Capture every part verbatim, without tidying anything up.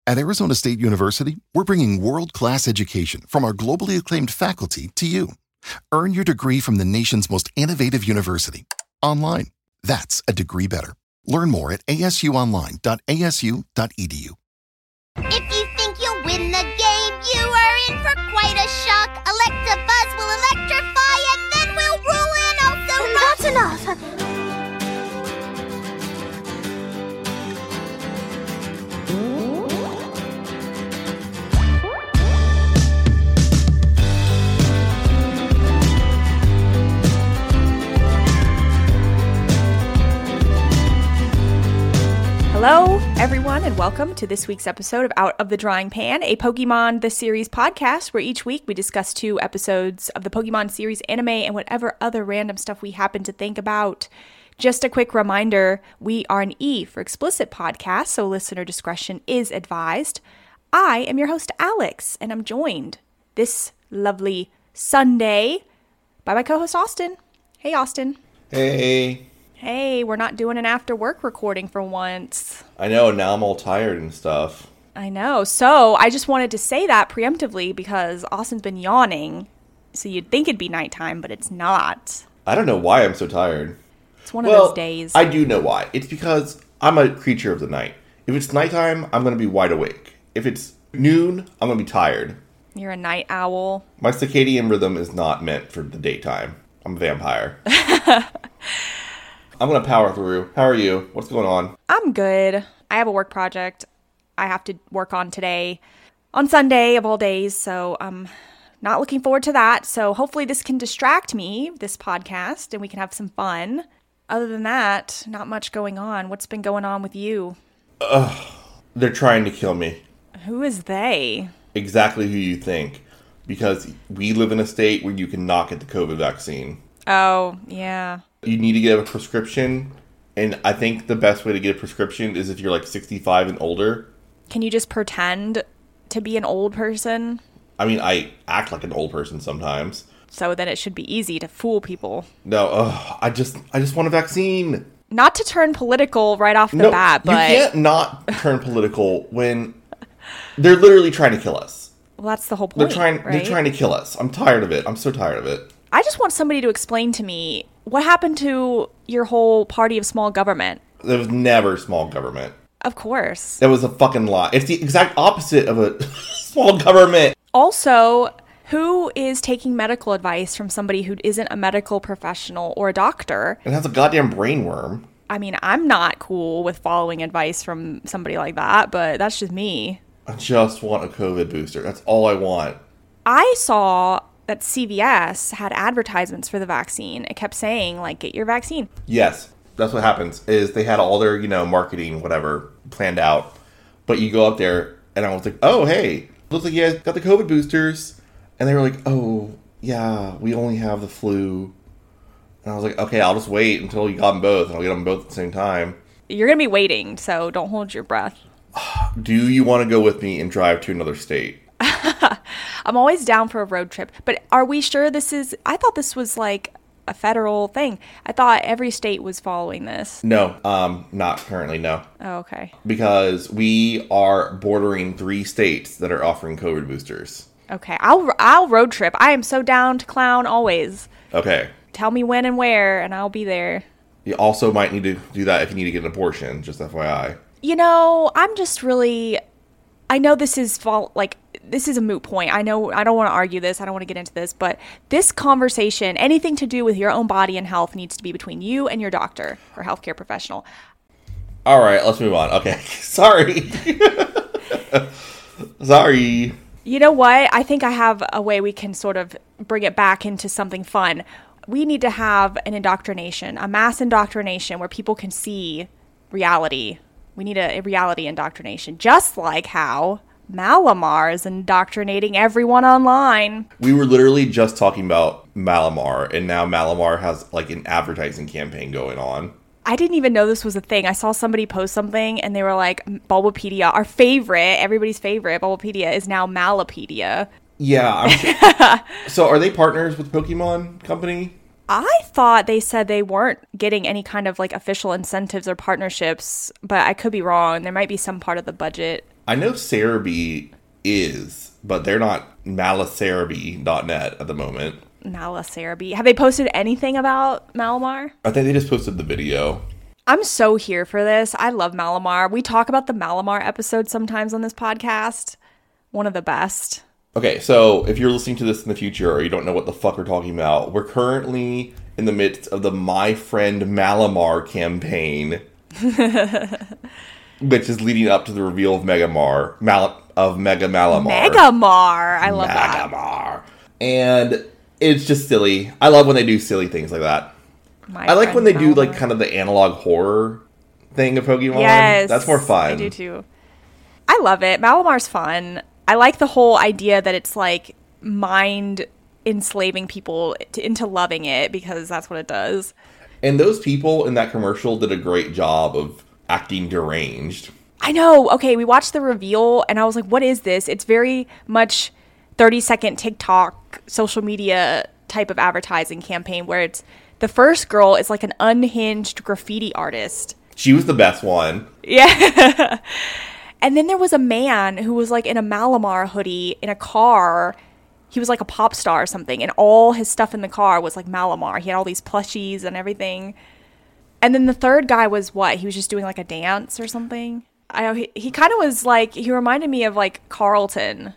At Arizona State University, we're bringing world-class education from our globally acclaimed faculty to you. Earn your degree from the nation's most innovative university. Online. That's a degree better. Learn more at a s u online dot a s u dot e d u. If you think you'll win the game, you are in for quite a shock. Electabuzz will electrify and then we'll roll in also rock. That's enough. Hello, everyone, and welcome to this week's episode of Out of the Drawing Pan, a Pokemon The Series podcast where each week we discuss two episodes of the Pokemon series anime and whatever other random stuff we happen to think about. Just a quick reminder, we are an E for explicit podcast, so listener discretion is advised. I am your host, Alex, and I'm joined this lovely Sunday by my co-host, Austin. Hey, Austin. Hey. Hey, we're not doing an after work recording for once. I know, now I'm all tired and stuff. I know. So I just wanted to say that preemptively because Austin's been yawning. So you'd think it'd be nighttime, but it's not. I don't know why I'm so tired. It's one of well, those days. I do know why. It's because I'm a creature of the night. If it's nighttime, I'm going to be wide awake. If it's noon, I'm going to be tired. You're a night owl. My circadian rhythm is not meant for the daytime. I'm a vampire. I'm going to power through. How are you? What's going on? I'm good. I have a work project I have to work on today on Sunday of all days, so I'm not looking forward to that. So hopefully this can distract me, this podcast, and we can have some fun. Other than that, not much going on. What's been going on with you? Ugh. They're trying to kill me. Who is they? Exactly who you think. Because we live in a state where you cannot get the COVID vaccine. Oh, yeah. You need to get a prescription, and I think the best way to get a prescription is if you're like sixty-five and older. Can you just pretend to be an old person? I mean, I act like an old person sometimes. So then it should be easy to fool people. No, ugh, I just I just want a vaccine. Not to turn political right off the no, bat, but... you can't not turn political when they're literally trying to kill us. Well, that's the whole point, They're trying, right? They're trying to kill us. I'm tired of it. I'm so tired of it. I just want somebody to explain to me what happened to your whole party of small government. There was never small government. Of course. That was a fucking lie. It's the exact opposite of a small government. Also, who is taking medical advice from somebody who isn't a medical professional or a doctor? It has a goddamn brainworm. I mean, I'm not cool with following advice from somebody like that, but that's just me. I just want a COVID booster. That's all I want. I saw that C V S had advertisements for the vaccine. It kept saying, like, get your vaccine. Yes, that's what happens, is they had all their, you know, marketing, whatever, planned out. But you go up there, and I was like, oh, hey, looks like you guys got the COVID boosters. And they were like, oh, yeah, we only have the flu. And I was like, okay, I'll just wait until you got them both, and I'll get them both at the same time. You're going to be waiting, so don't hold your breath. Do you want to go with me and drive to another state? I'm always down for a road trip, but are we sure this is, I thought this was like a federal thing. I thought every state was following this. No, um, not currently, no. Oh, okay. Because we are bordering three states that are offering COVID boosters. Okay, I'll I'll road trip. I am so down to clown always. Okay. Tell me when and where, and I'll be there. You also might need to do that if you need to get an abortion, just F Y I. You know, I'm just really, I know this is fault, like, this is a moot point. I know, I don't want to argue this. I don't want to get into this, but this conversation, anything to do with your own body and health needs to be between you and your doctor or healthcare professional. All right, let's move on. Okay. Sorry. Sorry. You know what? I think I have a way we can sort of bring it back into something fun. We need to have an indoctrination, a mass indoctrination where people can see reality. We need a, a reality indoctrination, just like how Malamar is indoctrinating everyone online. We were literally just talking about Malamar, and now Malamar has like an advertising campaign going on. I didn't even know this was a thing. I saw somebody post something, and they were like, Bulbapedia, our favorite, everybody's favorite, Bulbapedia is now Malapedia. Yeah. I'm sure. So are they partners with Pokemon Company? I thought they said they weren't getting any kind of like official incentives or partnerships, but I could be wrong. There might be some part of the budget I know Cerebi is, but they're not Malacerebi dot net at the moment. Malacerebi. Have they posted anything about Malamar? I think they just posted the video. I'm so here for this. I love Malamar. We talk about the Malamar episode sometimes on this podcast. One of the best. Okay, so if you're listening to this in the future or you don't know what the fuck we're talking about, we're currently in the midst of the My Friend Malamar campaign, which is leading up to the reveal of Megamar, Mal- of Mega Malamar. Megamar! I love that. Megamar. And it's just silly. I love when they do silly things like that. My I like when they Malamar. do like kind of the analog horror thing of Pokemon. Yes. That's more fun. I do too. I love it. Malamar's fun. I like the whole idea that it's like mind enslaving people to, into loving it, because that's what it does. And those people in that commercial did a great job of acting deranged. I know. Okay, we watched the reveal and I was like, what is this? It's very much thirty second TikTok social media type of advertising campaign where it's the first girl is like an unhinged graffiti artist. She was the best one. Yeah. And then there was a man who was like in a Malamar hoodie in a car. He was like a pop star or something. And all his stuff in the car was like Malamar. He had all these plushies and everything. And then the third guy was what? He was just doing like a dance or something. I know he, he kind of was like, he reminded me of like Carlton.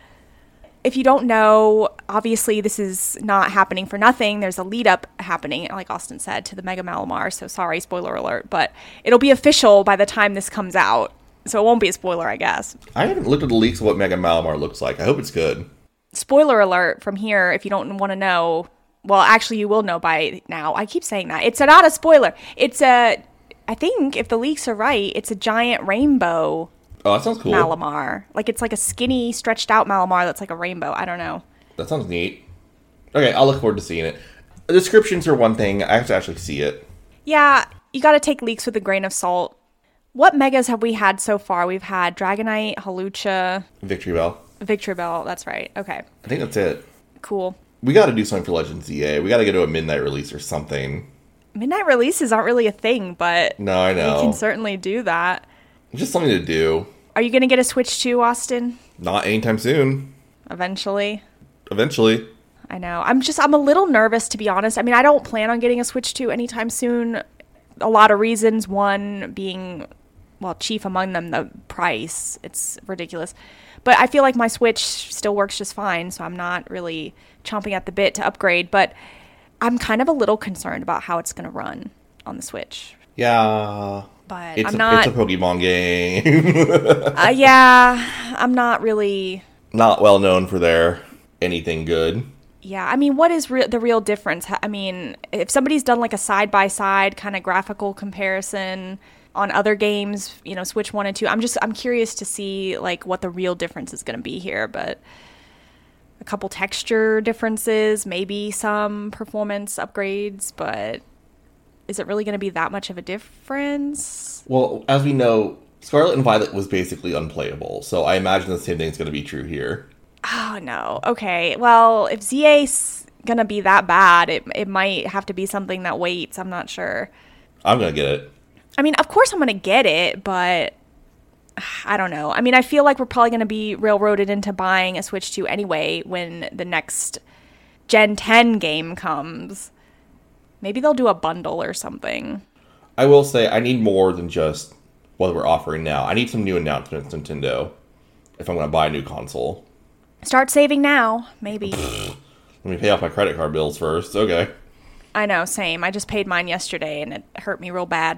If you don't know, obviously this is not happening for nothing. There's a lead up happening, like Austin said, to the Mega Malamar. So sorry, spoiler alert. But it'll be official by the time this comes out. So it won't be a spoiler, I guess. I haven't looked at the leaks of what Mega Malamar looks like. I hope it's good. Spoiler alert from here, if you don't want to know. Well, actually, you will know by now. I keep saying that. It's a, not a spoiler. It's a, I think, if the leaks are right, it's a giant rainbow Oh, that sounds cool. Malamar. Like, it's like a skinny, stretched out Malamar that's like a rainbow. I don't know. That sounds neat. Okay, I'll look forward to seeing it. The descriptions are one thing. I have to actually see it. Yeah, you got to take leaks with a grain of salt. What megas have we had so far? We've had Dragonite, Hawlucha, Victory Bell. Victory Bell. That's right. Okay. I think that's it. Cool. We got to do something for Legends Z A. We got to go to a midnight release or something. Midnight releases aren't really a thing, but No, I know. we can certainly do that. Just something to do. Are you going to get a Switch too, Austin? Not anytime soon. Eventually. Eventually. I know. I'm just, I'm a little nervous, to be honest. I mean, I don't plan on getting a Switch two anytime soon. A lot of reasons. One being, well, chief among them, the price. It's ridiculous. But I feel like my Switch still works just fine, so I'm not really chomping at the bit to upgrade. But I'm kind of a little concerned about how it's going to run on the Switch. Yeah. But It's I'm a, not... It's a Pokemon game. uh, yeah, I'm not really... Not well known for their anything good. Yeah, I mean, what is re- the real difference? I mean, if somebody's done like a side-by-side kind of graphical comparison on other games, you know, Switch one and two, I'm just, I'm curious to see like what the real difference is going to be here, but a couple texture differences, maybe some performance upgrades, but is it really going to be that much of a difference? Well, as we know, Scarlet and Violet was basically unplayable, so I imagine the same thing's going to be true here. Oh, no. Okay. Well, if Z A's going to be that bad, it it might have to be something that waits. I'm not sure. I'm going to get it. I mean, of course I'm going to get it, but I don't know. I mean, I feel like we're probably going to be railroaded into buying a Switch two anyway when the next Gen ten game comes. Maybe they'll do a bundle or something. I will say I need more than just what we're offering now. I need some new announcements, Nintendo, if I'm going to buy a new console. Start saving now, maybe. Let me pay off my credit card bills first. Okay. I know, same. I just paid mine yesterday and it hurt me real bad.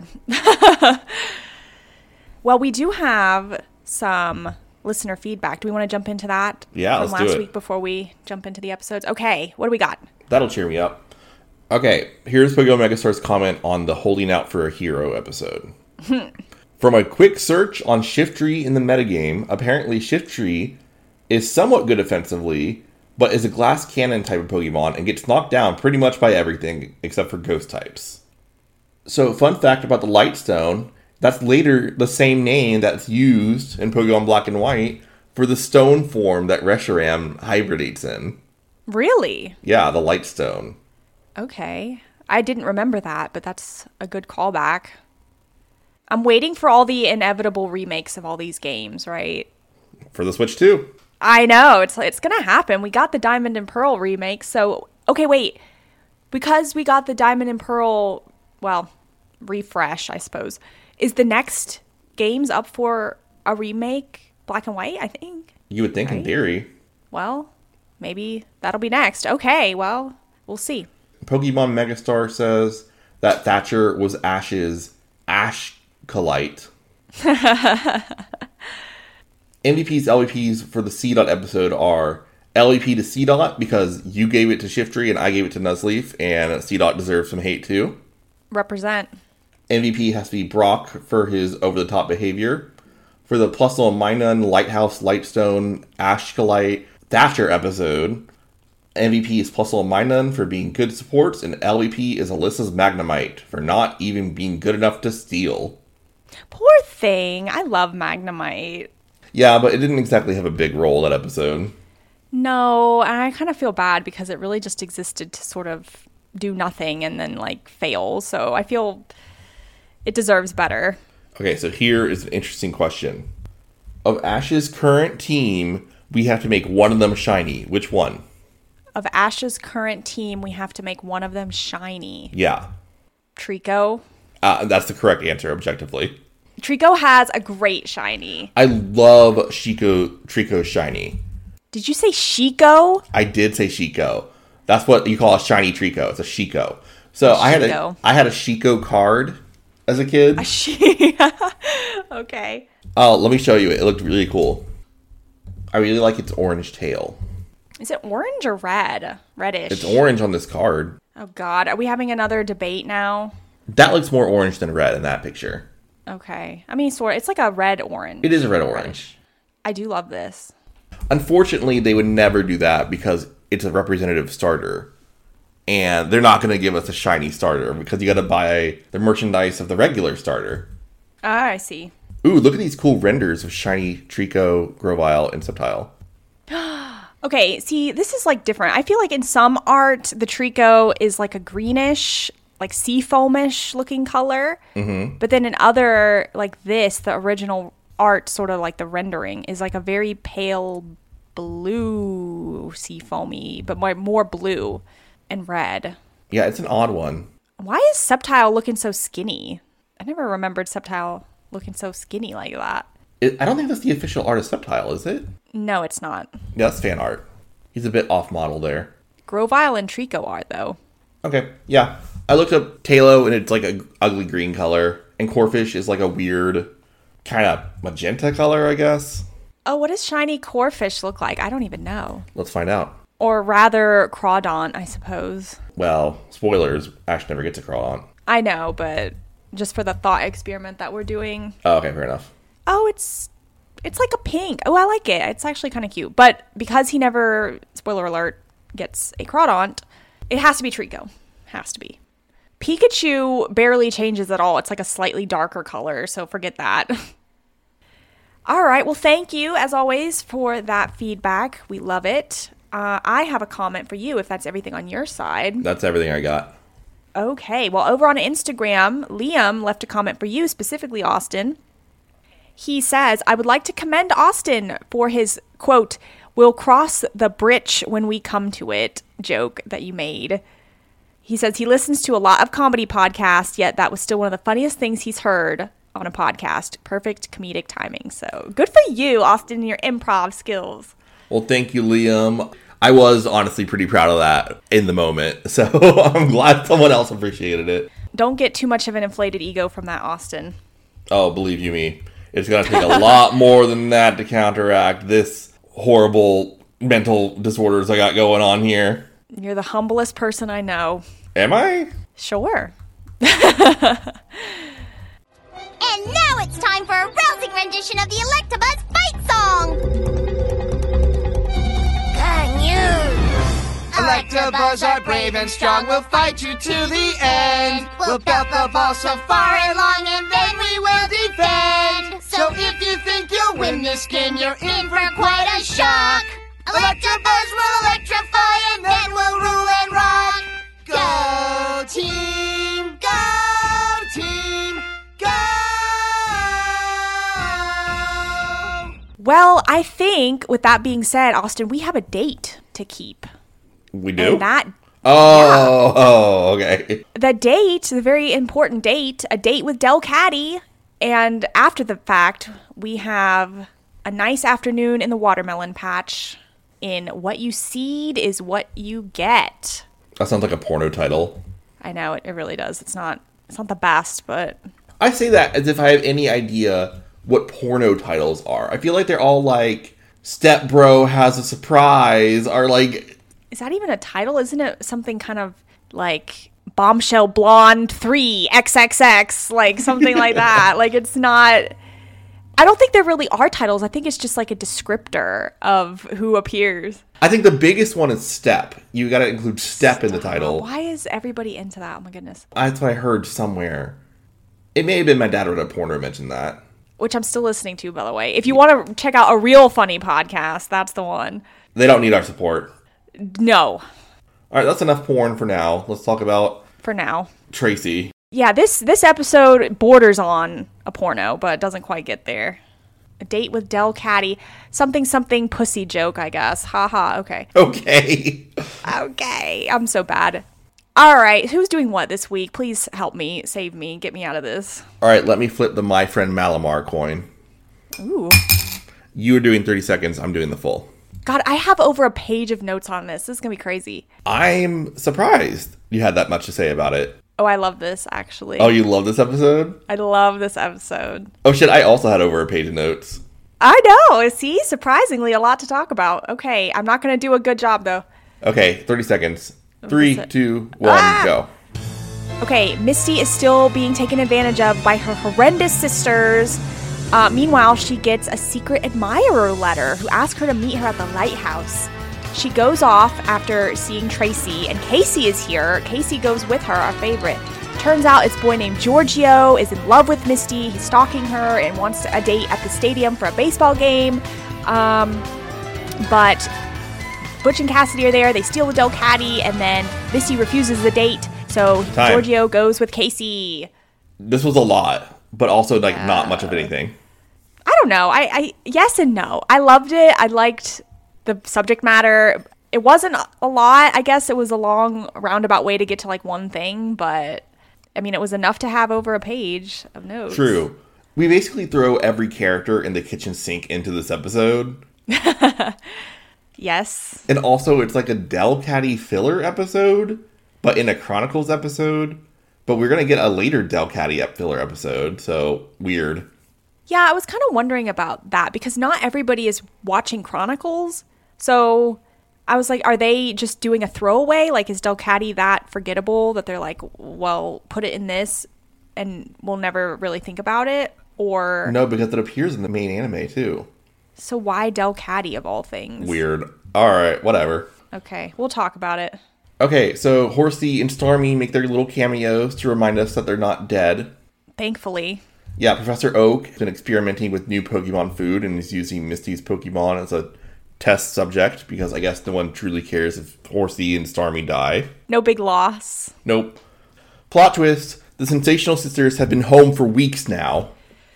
Well, we do have some listener feedback. Do we want to jump into that? Yeah, from let's do last it. week before we jump into the episodes? Okay, what do we got? That'll cheer me up. Okay, here's Pokemon Megastar's comment on the Holding Out for a Hero episode. From a quick search on Shiftry in the metagame, apparently Shiftry is somewhat good offensively, but is a glass cannon type of Pokemon and gets knocked down pretty much by everything except for ghost types. So, fun fact about the Lightstone, that's later the same name that's used in Pokemon Black and White for the stone form that Reshiram hybridates in. Really? Yeah, the Lightstone. Okay. I didn't remember that, but that's a good callback. I'm waiting for all the inevitable remakes of all these games, right? For the Switch too. I know. It's it's going to happen. We got the Diamond and Pearl remake. So, okay, wait. Because we got the Diamond and Pearl, well, refresh, I suppose. Is the next games up for a remake? Black and white, I think. You would think right? in theory. Well, maybe that'll be next. Okay, well, we'll see. Pokemon Megastar says that Thatcher was Ash's Ashcolite. M V Ps, L V Ps for the C-Dot episode are L V P to C-Dot because you gave it to Shiftry and I gave it to Nuzleaf, and C-Dot deserves some hate too. Represent. M V P has to be Brock for his over-the-top behavior. For the Plus Little Minun, Lighthouse, Lightstone, Ashcolite, Thatcher episode, M V P is Plus Little Minun for being good supports, and L V P is Alyssa's Magnemite for not even being good enough to steal. Poor thing. I love Magnemite. Yeah, but it didn't exactly have a big role that episode. No, and I kind of feel bad because it really just existed to sort of do nothing and then, like, fail. So I feel it deserves better. Okay, so here is an interesting question. Of Ash's current team, we have to make one of them shiny. Which one? Of Ash's current team, we have to make one of them shiny. Yeah. Trico. Uh, that's the correct answer, objectively. Trico has a great shiny. I love Shiko Trico's shiny. Did you say Shiko? I did say Shiko. That's what you call a shiny Trico. It's a Shiko. So A I had a Shiko. I had a Shiko card as a kid. A she. Okay. Oh, let me show you it. It looked really cool. I really like its orange tail. Is it orange or red? Reddish. It's orange on this card. Oh, God. Are we having another debate now? That looks more orange than red in that picture. Okay. I mean, sort of. It's like a red-orange. It is a red-orange. Reddish. I do love this. Unfortunately, they would never do that because it's a representative starter. And they're not going to give us a shiny starter because you got to buy the merchandise of the regular starter. Ah, I see. Ooh, look at these cool renders of shiny Trico, Grovyle, and Sceptile. Okay, see, this is like different. I feel like in some art, the Trico is like a greenish, like sea foamish looking color. Mm-hmm. But then in other, like this, the original art, sort of like the rendering, is like a very pale blue sea foamy, but more, more blue and red. Yeah, it's an odd one. Why is Sceptile looking so skinny? I never remembered Sceptile looking so skinny like that. It, I don't think that's the official art of Sceptile, is it? No, it's not. Yeah, that's fan art. He's a bit off model there. Grovyle and Trico are, though. Okay, yeah. I looked up Talo, and it's like a ugly green color. And Corphish is like a weird kind of magenta color, I guess. Oh, what does shiny Corphish look like? I don't even know. Let's find out. Or rather, Crawdaunt, I suppose. Well, spoilers, Ash never gets a Crawdaunt. I know, but just for the thought experiment that we're doing. Oh, okay, fair enough. Oh, it's it's like a pink. Oh, I like it. It's actually kind of cute. But because he never, spoiler alert, gets a Crawdaunt, it has to be Trico. Has to be. Pikachu barely changes at all. It's like a slightly darker color, so forget that. All right. Well, thank you, as always, for that feedback. We love it. Uh, I have a comment for you, if that's everything on your side. That's everything I got. Okay. Well, over on Instagram, Liam left a comment for you, specifically Austin. He says, I would like to commend Austin for his, quote, "we'll cross the bridge when we come to it" joke that you made. He says he listens to a lot of comedy podcasts, yet that was still one of the funniest things he's heard on a podcast. Perfect comedic timing. So good for you, Austin, and your improv skills. Well, thank you, Liam. I was honestly pretty proud of that in the moment, so I'm glad someone else appreciated it. Don't get too much of an inflated ego from that, Austin. Oh, believe you me, it's going to take a lot more than that to counteract this horrible mental disorders I got going on here. You're the humblest person I know. Am I? Sure. And now it's time for a rousing rendition of the Electabuzz fight song! Electabuzz are brave and strong, we'll fight you to the end. We'll belt the ball so far and long, and then we will defend. So if you think you'll win this game, you're in for quite a shock. Electabuzz will electrify, and then we'll rule and rock. Go team, go team, go Well, I think with that being said, Austin, we have a date to keep. We do? And that Oh, yeah. oh, okay. The date, the very important date, a date with Delcatty. And after the fact, we have a nice afternoon in the watermelon patch in What You Seed is What You Get. That sounds like a porno title. I know, it, it really does. It's not it's not the best, but... I say that as if I have any idea what porno titles are. I feel like they're all like, Step Bro Has a Surprise, or like... Is that even a title? Isn't it something kind of like Bombshell Blonde three X X X, like something like that? Like it's not... I don't think there really are titles. I think it's just like a descriptor of who appears. I think the biggest one is Step. You got to include Step in the title. Why is everybody into that? Oh my goodness. That's what I heard somewhere. It may have been my dad read a porno mentioned that. Which I'm still listening to, by the way. If you want to check out a real funny podcast, that's the one. They don't need our support. No. All right, that's enough porn for now. Let's talk about... For now. Tracy. Yeah, this, this episode borders on a porno, but doesn't quite get there. A date with Delcatty. Something, something pussy joke, I guess. Haha, okay. Okay. Okay. I'm so bad. All right, who's doing what this week? Please help me, save me, get me out of this. All right, let me flip the My Friend Malamar coin. Ooh. You are doing thirty seconds. I'm doing the full. God, I have over a page of notes on this. This is going to be crazy. I'm surprised you had that much to say about it. Oh, I love this, actually. Oh, you love this episode? I love this episode. Oh, shit, I also had over a page of notes. I know. See, surprisingly, a lot to talk about. Okay, I'm not going to do a good job, though. Okay, thirty seconds. Three, two, one, ah! go. Okay, Misty is still being taken advantage of by her horrendous sisters. Uh, meanwhile, she gets a secret admirer letter who asks her to meet her at the lighthouse. She goes off after seeing Tracy, and Casey is here. Casey goes with her, our favorite. Turns out it's a boy named Giorgio is in love with Misty. He's stalking her and wants a date at the stadium for a baseball game. Um, but Butch and Cassidy are there. They steal the Delcatty, and then Misty refuses the date. So Time. Giorgio goes with Casey. This was a lot, but also like yeah. not much of anything. I don't know. I, I yes and no. I loved it. I liked the subject matter. It wasn't a lot. I guess it was a long roundabout way to get to like one thing, but I mean, it was enough to have over a page of notes. True. We basically throw every character in the kitchen sink into this episode. Yes. And also, it's like a Delcatty filler episode, but in a Chronicles episode. But we're going to get a later Delcatty filler episode, so weird. Yeah, I was kind of wondering about that, because not everybody is watching Chronicles. So I was like, are they just doing a throwaway? Like, is Delcatty that forgettable that they're like, well, put it in this and we'll never really think about it? Or no, because it appears in the main anime, too. So why Delcatty, of all things? Weird. All right, whatever. Okay, we'll talk about it. Okay, so Horsey and Stormy make their little cameos to remind us that they're not dead. Thankfully. Yeah, Professor Oak has been experimenting with new Pokemon food and is using Misty's Pokemon as a test subject because I guess no one truly cares if Horsey and Stormy die. No big loss. Nope. Plot twist, the Sensational Sisters have been home for weeks now.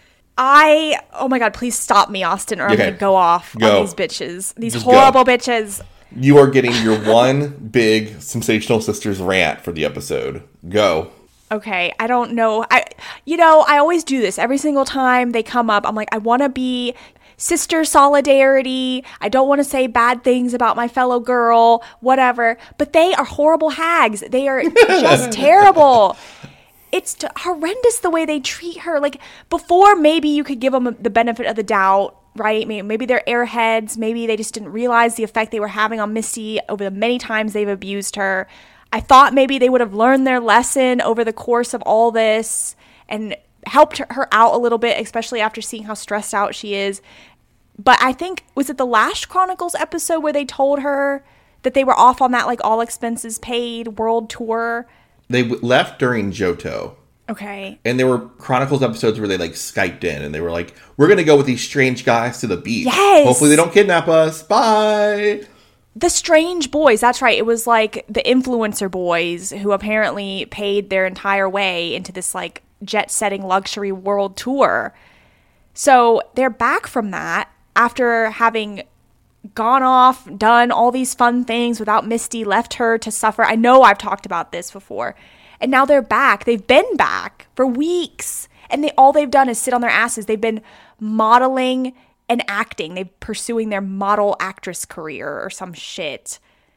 I, oh my god, please stop me, Austin, or I'm okay. going to go off go. on these bitches. These Just horrible go. bitches. You are getting your one big Sensational Sisters rant for the episode. Go. Okay, I don't know. I, you know, I always do this. Every single time they come up, I'm like, I want to be sister solidarity. I don't want to say bad things about my fellow girl, whatever. But they are horrible hags. They are just terrible. It's t- horrendous the way they treat her. Like, before, maybe you could give them the benefit of the doubt, right? Maybe, maybe they're airheads. Maybe they just didn't realize the effect they were having on Misty over the many times they've abused her. I thought maybe they would have learned their lesson over the course of all this and helped her out a little bit, especially after seeing how stressed out she is. But I think, was it the last Chronicles episode where they told her that they were off on that, like, all expenses paid world tour? They w- left during Johto. Okay. And there were Chronicles episodes where they, like, Skyped in and they were like, we're going to go with these strange guys to the beach. Yes! Hopefully they don't kidnap us. Bye! The strange boys, that's right. It was like the influencer boys who apparently paid their entire way into this like jet-setting luxury world tour. So they're back from that. after having gone off, done all these fun things without Misty, left her to suffer. I know I've talked about this before. And now they're back. They've been back for weeks. And they all they've done is sit on their asses. They've been modeling and acting. They're pursuing their model actress career or some shit.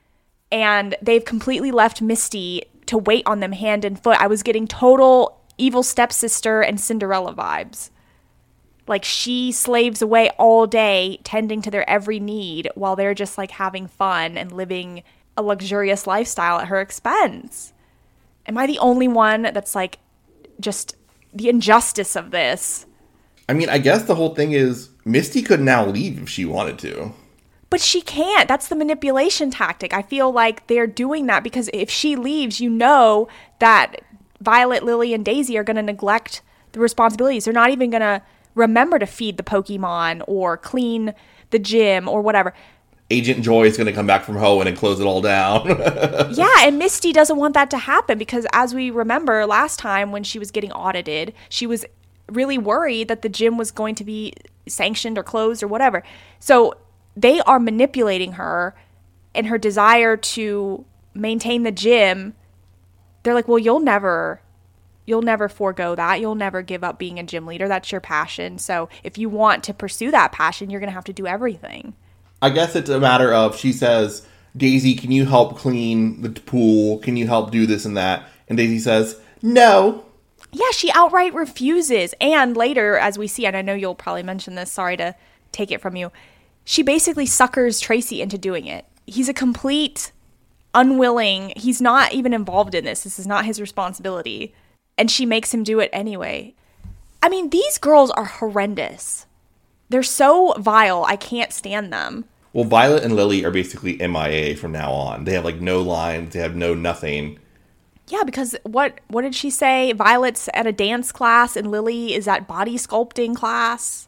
And they've completely left Misty to wait on them hand and foot. I was getting total evil stepsister and Cinderella vibes. Like, she slaves away all day tending to their every need while they're just like having fun and living a luxurious lifestyle at her expense. Am I the only one that's like just the injustice of this? I mean, I guess the whole thing is Misty could now leave if she wanted to. But she can't. That's the manipulation tactic. I feel like they're doing that because if she leaves, you know that Violet, Lily, and Daisy are going to neglect the responsibilities. They're not even going to remember to feed the Pokemon or clean the gym or whatever. Agent Joy is going to come back from Hoenn and close it all down. Yeah, and Misty doesn't want that to happen because as we remember last time when she was getting audited, she was really worried that the gym was going to be sanctioned or closed or whatever. So they are manipulating her and her desire to maintain the gym. They're like, well, you'll never... You'll never forego that. You'll never give up being a gym leader. That's your passion. So if you want to pursue that passion, you're going to have to do everything. I guess it's a matter of, she says, Daisy, can you help clean the pool? Can you help do this and that? And Daisy says, no. Yeah, she outright refuses. And later, as we see, and I know you'll probably mention this, sorry to take it from you, she basically suckers Tracy into doing it. He's a complete unwilling, he's not even involved in this. This is not his responsibility. And she makes him do it anyway. I mean, these girls are horrendous. They're so vile, I can't stand them. Well, Violet and Lily are basically M I A from now on. They have, like, no lines. They have no nothing. Yeah, because what what did she say? Violet's at a dance class and Lily is at body sculpting class.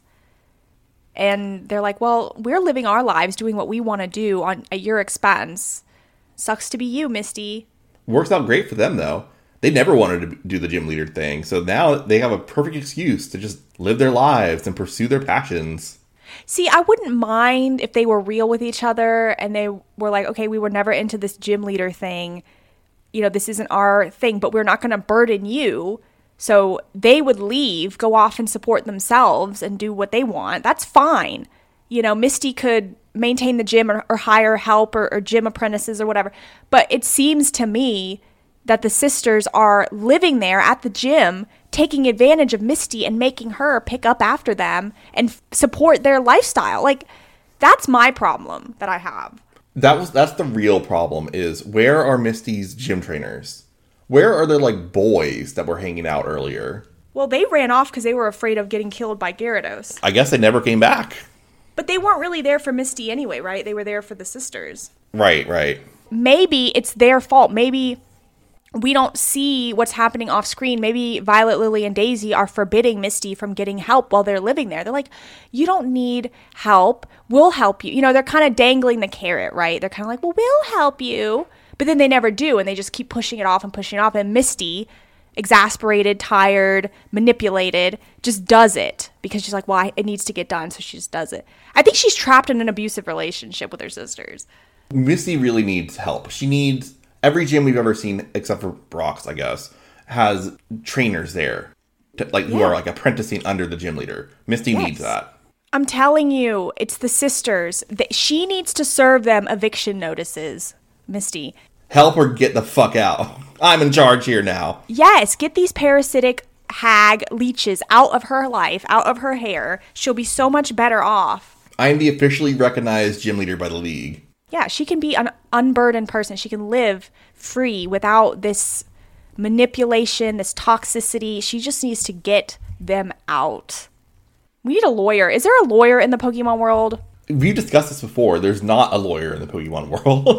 And they're like, well, we're living our lives doing what we want to do on at your expense. Sucks to be you, Misty. Works out great for them, though. They never wanted to do the gym leader thing, so now they have a perfect excuse to just live their lives and pursue their passions. See, I wouldn't mind if they were real with each other and they were like, okay, we were never into this gym leader thing. You know, this isn't our thing, but we're not going to burden you. So they would leave, go off and support themselves and do what they want. That's fine. You know, Misty could maintain the gym or, or hire help or, or gym apprentices or whatever. But it seems to me that the sisters are living there at the gym, taking advantage of Misty and making her pick up after them and f- support their lifestyle. Like, that's my problem that I have. That was that's the real problem is, where are Misty's gym trainers? Where are the, like, boys that were hanging out earlier? Well, they ran off because they were afraid of getting killed by Gyarados. I guess they never came back. But they weren't really there for Misty anyway, right? They were there for the sisters. Right, right. Maybe it's their fault. Maybe we don't see what's happening off screen. Maybe Violet, Lily, and Daisy are forbidding Misty from getting help while they're living there. They're like, you don't need help. We'll help you. You know, they're kind of dangling the carrot, right? They're kind of like, well, we'll help you. But then they never do, and they just keep pushing it off and pushing it off. And Misty, exasperated, tired, manipulated, just does it because she's like, well, it needs to get done, so she just does it. I think she's trapped in an abusive relationship with her sisters. Misty really needs help. She needs... Every gym we've ever seen, except for Brock's, I guess, has trainers there, to, like who Yeah. are like apprenticing under the gym leader. Misty Yes. needs that. I'm telling you, it's the sisters. Th- She needs to serve them eviction notices, Misty. Help her get the fuck out. I'm in charge here now. Yes, get these parasitic hag leeches out of her life, out of her hair. She'll be so much better off. I am the officially recognized gym leader by the league. Yeah, she can be an unburdened person. She can live free without this manipulation, this toxicity. She just needs to get them out. We need a lawyer. Is there a lawyer in the Pokemon world? We've discussed this before. There's not a lawyer in the Pokemon world.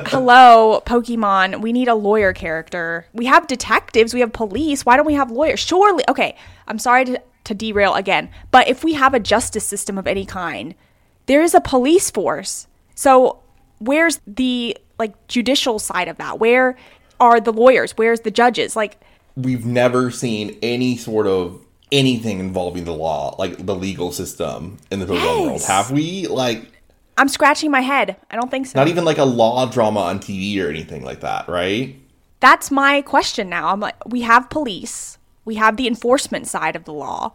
Hello, Pokemon. We need a lawyer character. We have detectives. We have police. Why don't we have lawyers? Surely. Okay, I'm sorry to, to derail again. But if we have a justice system of any kind, there is a police force. So where's the, like, judicial side of that? Where are the lawyers? Where's the judges? Like, We've never seen any sort of anything involving the law, like the legal system in the Pokemon Yes. world? Have we, like... I'm scratching my head. I don't think so. Not even like a law drama on T V or anything like that, right? That's my question now. I'm like, we have police. We have the enforcement side of the law.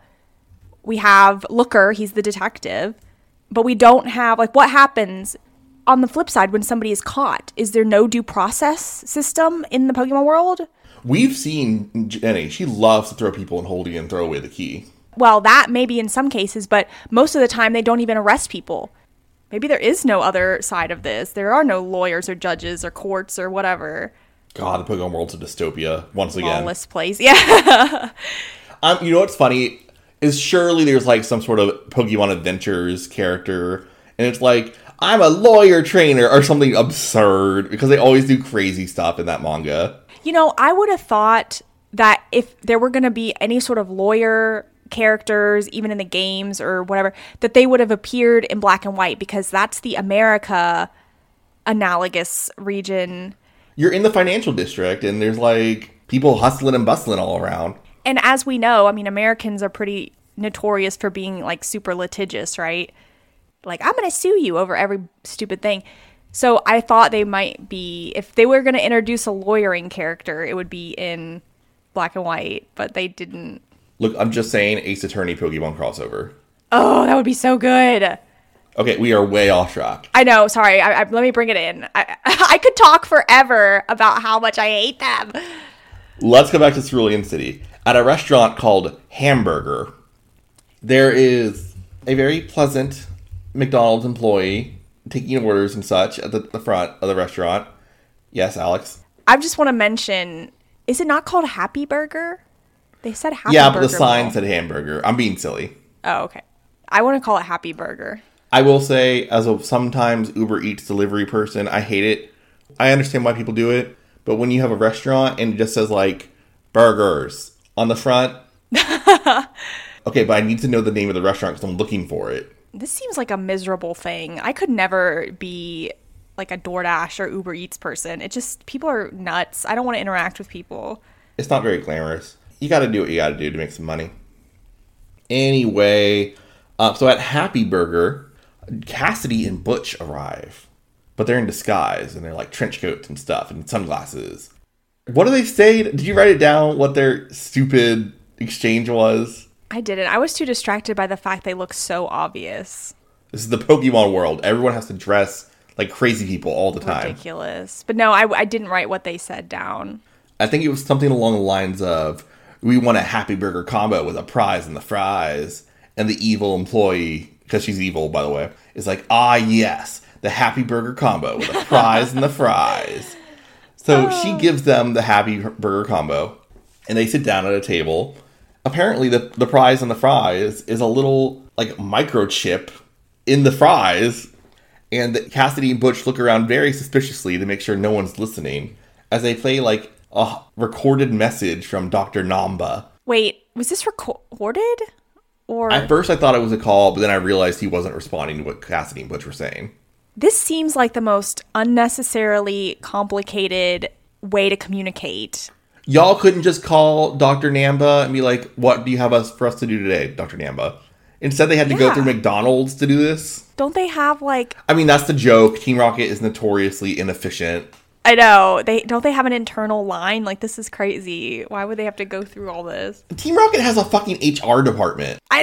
We have Looker. He's the detective. But we don't have, like, what happens on the flip side when somebody is caught? Is there no due process system in the Pokemon world? We've seen Jenny. She loves to throw people in holding and throw away the key. Well, that maybe in some cases, but most of the time they don't even arrest people. Maybe there is no other side of this. There are no lawyers or judges or courts or whatever. God, the Pokemon world's a dystopia once again. Lawless place. Yeah. Um, you know what's funny is surely there's like some sort of Pokemon Adventures character, and it's like, I'm a lawyer trainer or something absurd, because they always do crazy stuff in that manga. You know, I would have thought that if there were going to be any sort of lawyer characters, even in the games or whatever, that they would have appeared in black and white, because that's the America analogous region. You're in the financial district, and there's like people hustling and bustling all around. And as we know, I mean, Americans are pretty notorious for being like super litigious, right? Like, I'm going to sue you over every stupid thing. So I thought they might be, if they were going to introduce a lawyering character, it would be in black and white, but they didn't. Look, I'm just saying Ace Attorney Pokemon crossover. Oh, that would be so good. Okay, we are way off track. I know. Sorry. I, I, let me bring it in. I, I could talk forever about how much I hate them. Let's go back to Cerulean City. At a restaurant called Hamburger, there is a very pleasant McDonald's employee taking orders and such at the, the front of the restaurant. Yes, Alex? I just want to mention, is it not called Happy Burger? They said Happy yeah, Burger. but the sign Mall. said Hamburger. I'm being silly. Oh, okay. I want to call it Happy Burger. I will say, as a sometimes Uber Eats delivery person, I hate it. I understand why people do it, but when you have a restaurant and it just says, like, burgers on the front. Okay, but I need to know the name of the restaurant because I'm looking for it. This seems like a miserable thing. I could never be like a DoorDash or Uber Eats person. It just, people are nuts. I don't want to interact with people. It's not very glamorous. You got to do what you got to do to make some money. Anyway, uh, so at Happy Burger, Cassidy and Butch arrive. But they're in disguise, and they're like trench coats and stuff, and sunglasses. What do they say? Did you write it down, what their stupid exchange was? I didn't. I was too distracted by the fact they look so obvious. This is the Pokemon world. Everyone has to dress like crazy people all the time. Ridiculous. But no, I, I didn't write what they said down. I think it was something along the lines of, we want a Happy Burger combo with a prize and the fries. And the evil employee, because she's evil, by the way, is like, ah, yes, the Happy Burger combo with a prize and the fries. So oh. she gives them the Happy Burger combo, and they sit down at a table. Apparently, the, the prize and the fries is a little, like, microchip in the fries. And Cassidy and Butch look around very suspiciously to make sure no one's listening as they play, like, a recorded message from Doctor Namba. Wait, was this recorded? Or at first I thought it was a call, but then I realized he wasn't responding to what Cassidy and Butch were saying. This seems like the most unnecessarily complicated way to communicate. Y'all couldn't just call Doctor Namba and be like, what do you have us for us to do today, Doctor Namba? Instead, they had to yeah. go through McDonald's to do this. Don't they have, like... I mean, that's the joke. Team Rocket is notoriously inefficient. I know. They don't they have an internal line? Like, this is crazy. Why would they have to go through all this? Team Rocket has a fucking H R department. I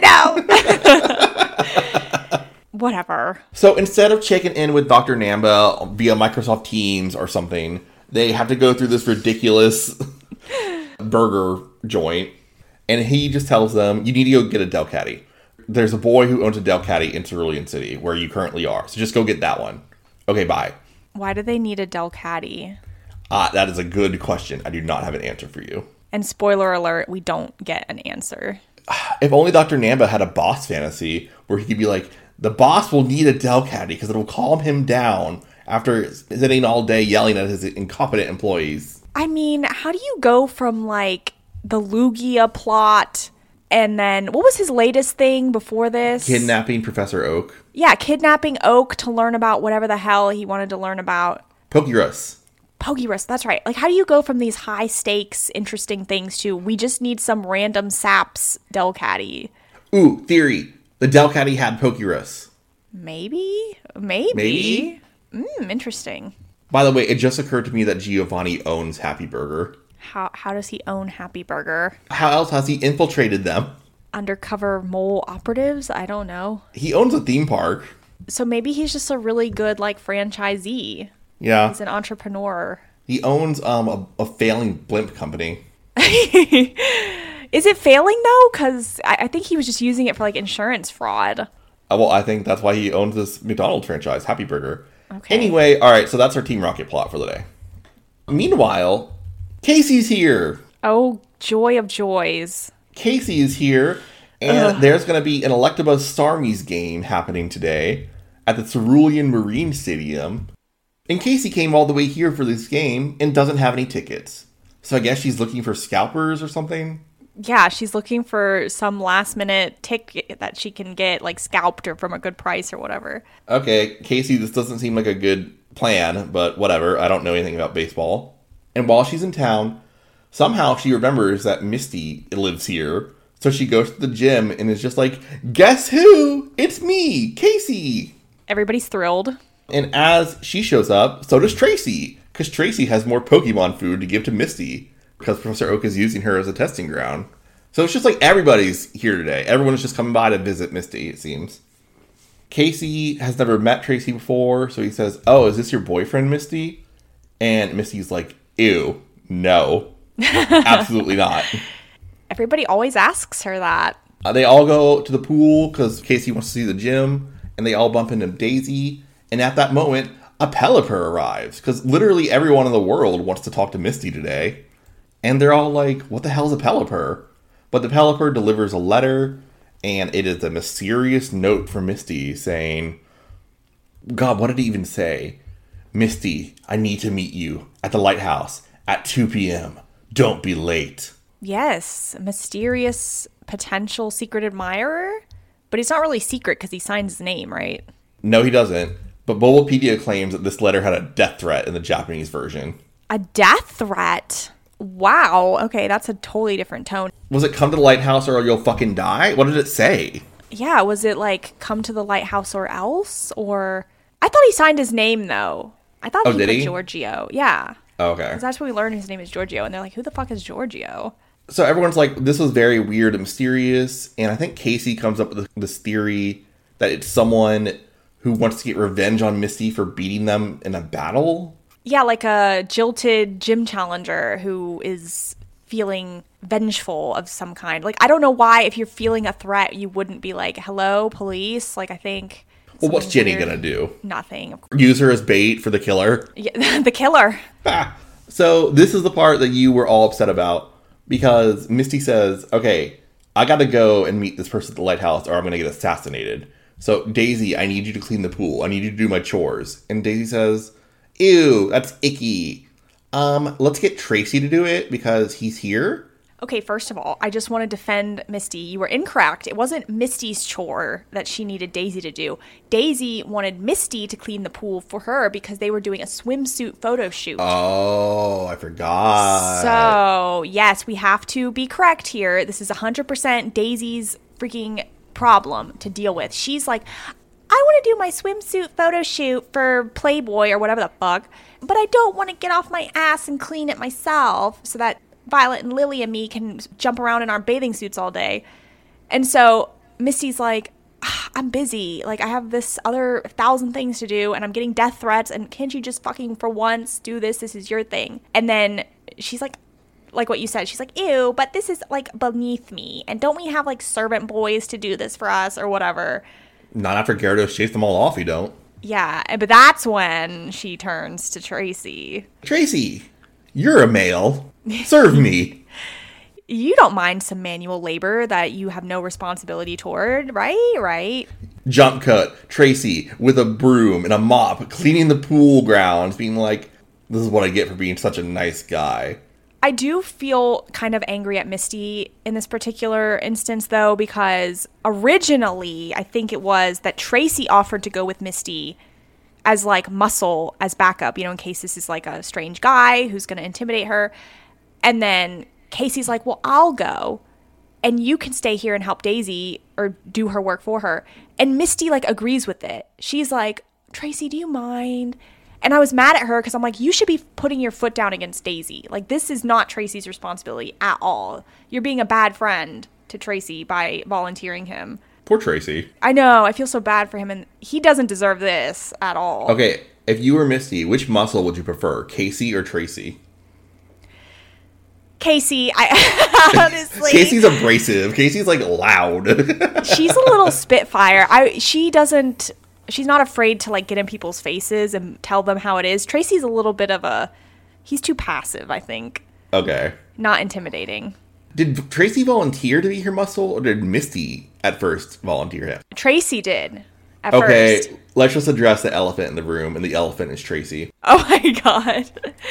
know. Whatever. So instead of checking in with Doctor Namba via Microsoft Teams or something, they have to go through this ridiculous burger joint. And he just tells them, you need to go get a Delcatty. There's a boy who owns a Delcatty in Cerulean City, where you currently are. So just go get that one. Okay, bye. Why do they need a Delcatty? Uh, that is a good question. I do not have an answer for you. And spoiler alert, we don't get an answer. If only Doctor Namba had a boss fantasy where he could be like, the boss will need a Delcatty because it'll calm him down after sitting all day yelling at his incompetent employees. I mean, how do you go from, like, the Lugia plot and then, what was his latest thing before this? Kidnapping Professor Oak. Yeah, kidnapping Oak to learn about whatever the hell he wanted to learn about. Pokerus. Pokerus, that's right. Like, how do you go from these high stakes, interesting things to we just need some random saps Delcatty? Ooh, theory. The Delcatty had Pokerus. Maybe? Maybe. Maybe? Mm, interesting. By the way, it just occurred to me that Giovanni owns Happy Burger. How how does he own Happy Burger? How else has he infiltrated them? Undercover mole operatives? I don't know. He owns a theme park. So maybe he's just a really good, like, franchisee. Yeah. He's an entrepreneur. He owns um a, a failing blimp company. Is it failing, though? Because I, I think he was just using it for, like, insurance fraud. Uh, well, I think that's why he owns this McDonald's franchise, Happy Burger. Okay. Anyway, all right, so that's our Team Rocket plot for the day. Meanwhile, Casey's here. Oh, joy of joys. Casey is here, and Ugh. there's going to be an Electabuzz Starmies game happening today at the Cerulean Marine Stadium. And Casey came all the way here for this game and doesn't have any tickets. So I guess she's looking for scalpers or something? Yeah, she's looking for some last minute ticket that she can get, like, scalped or from a good price or whatever. Okay, Casey, this doesn't seem like a good plan, but whatever. I don't know anything about baseball. And while she's in town, somehow she remembers that Misty lives here. So she goes to the gym and is just like, guess who? It's me, Casey. Everybody's thrilled. And as she shows up, so does Tracy. Because Tracy has more Pokemon food to give to Misty. Because Professor Oak is using her as a testing ground. So it's just like everybody's here today. Everyone's just coming by to visit Misty, it seems. Casey has never met Tracy before, so he says, oh, is this your boyfriend, Misty? And Misty's like, ew, no. Absolutely not. Everybody always asks her that. Uh, they all go to the pool because Casey wants to see the gym, and they all bump into Daisy. And at that moment, a Pelipper arrives, because literally everyone in the world wants to talk to Misty today. And they're all like, what the hell is a Pelipper? But the Pelipper delivers a letter, and it is a mysterious note from Misty saying, God, what did he even say? Misty, I need to meet you at the lighthouse at two p.m. Don't be late. Yes, mysterious potential secret admirer. But he's not really secret because he signs his name, right? No, he doesn't. But Bulbapedia claims that this letter had a death threat in the Japanese version. A death threat? Wow. Okay, that's a totally different tone. Was it come to the lighthouse or you'll fucking die? What did it say? Yeah, was it like come to the lighthouse or else? Or I thought he signed his name though. I thought oh, he did put he? Giorgio. Yeah. Oh, okay. Because that's what we learned his name is Giorgio. And they're like, who the fuck is Giorgio? So everyone's like, this was very weird and mysterious. And I think Casey comes up with this theory that it's someone who wants to get revenge on Misty for beating them in a battle. Yeah, like a jilted gym challenger who is feeling vengeful of some kind. Like, I don't know why if you're feeling a threat, you wouldn't be like, hello, police? Like, I think... Well, what's Jenny weird. gonna do? Nothing. Use her as bait for the killer? Yeah, the killer. Ah. So this is the part that you were all upset about. Because Misty says, okay, I gotta go and meet this person at the lighthouse or I'm gonna get assassinated. So, Daisy, I need you to clean the pool. I need you to do my chores. And Daisy says, ew, that's icky. Um, let's get Tracy to do it because he's here. Okay, first of all, I just want to defend Misty. You were incorrect. It wasn't Misty's chore that she needed Daisy to do. Daisy wanted Misty to clean the pool for her because they were doing a swimsuit photo shoot. Oh, I forgot. So, yes, we have to be correct here. This is one hundred percent Daisy's freaking problem to deal with. She's like, I want to do my swimsuit photo shoot for Playboy or whatever the fuck, but I don't want to get off my ass and clean it myself so that Violet and Lily and me can jump around in our bathing suits all day. And so Misty's like, ah, I'm busy. Like, I have this other thousand things to do and I'm getting death threats and can't you just fucking for once do this? This is your thing. And then she's like, like what you said, she's like, ew, but this is like beneath me. And don't we have like servant boys to do this for us or whatever? Not after Gyarados chased them all off, you don't. Yeah, but that's when she turns to Tracy. Tracy, you're a male. Serve me. You don't mind some manual labor that you have no responsibility toward, right? Right? Jump cut. Tracy with a broom and a mop, cleaning the pool grounds, being like, this is what I get for being such a nice guy. I do feel kind of angry at Misty in this particular instance, though, because originally I think it was that Tracy offered to go with Misty as like muscle as backup, you know, in case this is like a strange guy who's going to intimidate her. And then Casey's like, well, I'll go and you can stay here and help Daisy or do her work for her. And Misty like agrees with it. She's like, Tracy, do you mind? And I was mad at her because I'm like, you should be putting your foot down against Daisy. Like, this is not Tracy's responsibility at all. You're being a bad friend to Tracy by volunteering him. Poor Tracy. I know. I feel so bad for him, and he doesn't deserve this at all. Okay, if you were Misty, which muscle would you prefer, Casey or Tracy? Casey, I honestly... Casey's abrasive. Casey's, like, loud. She's a little spitfire. I She doesn't... She's not afraid to, like, get in people's faces and tell them how it is. Tracy's a little bit of a... He's too passive, I think. Okay. Not intimidating. Did Tracy volunteer to be her muscle, or did Misty at first volunteer him? Tracy did at okay, first. Okay, let's just address the elephant in the room, and the elephant is Tracy. Oh my god.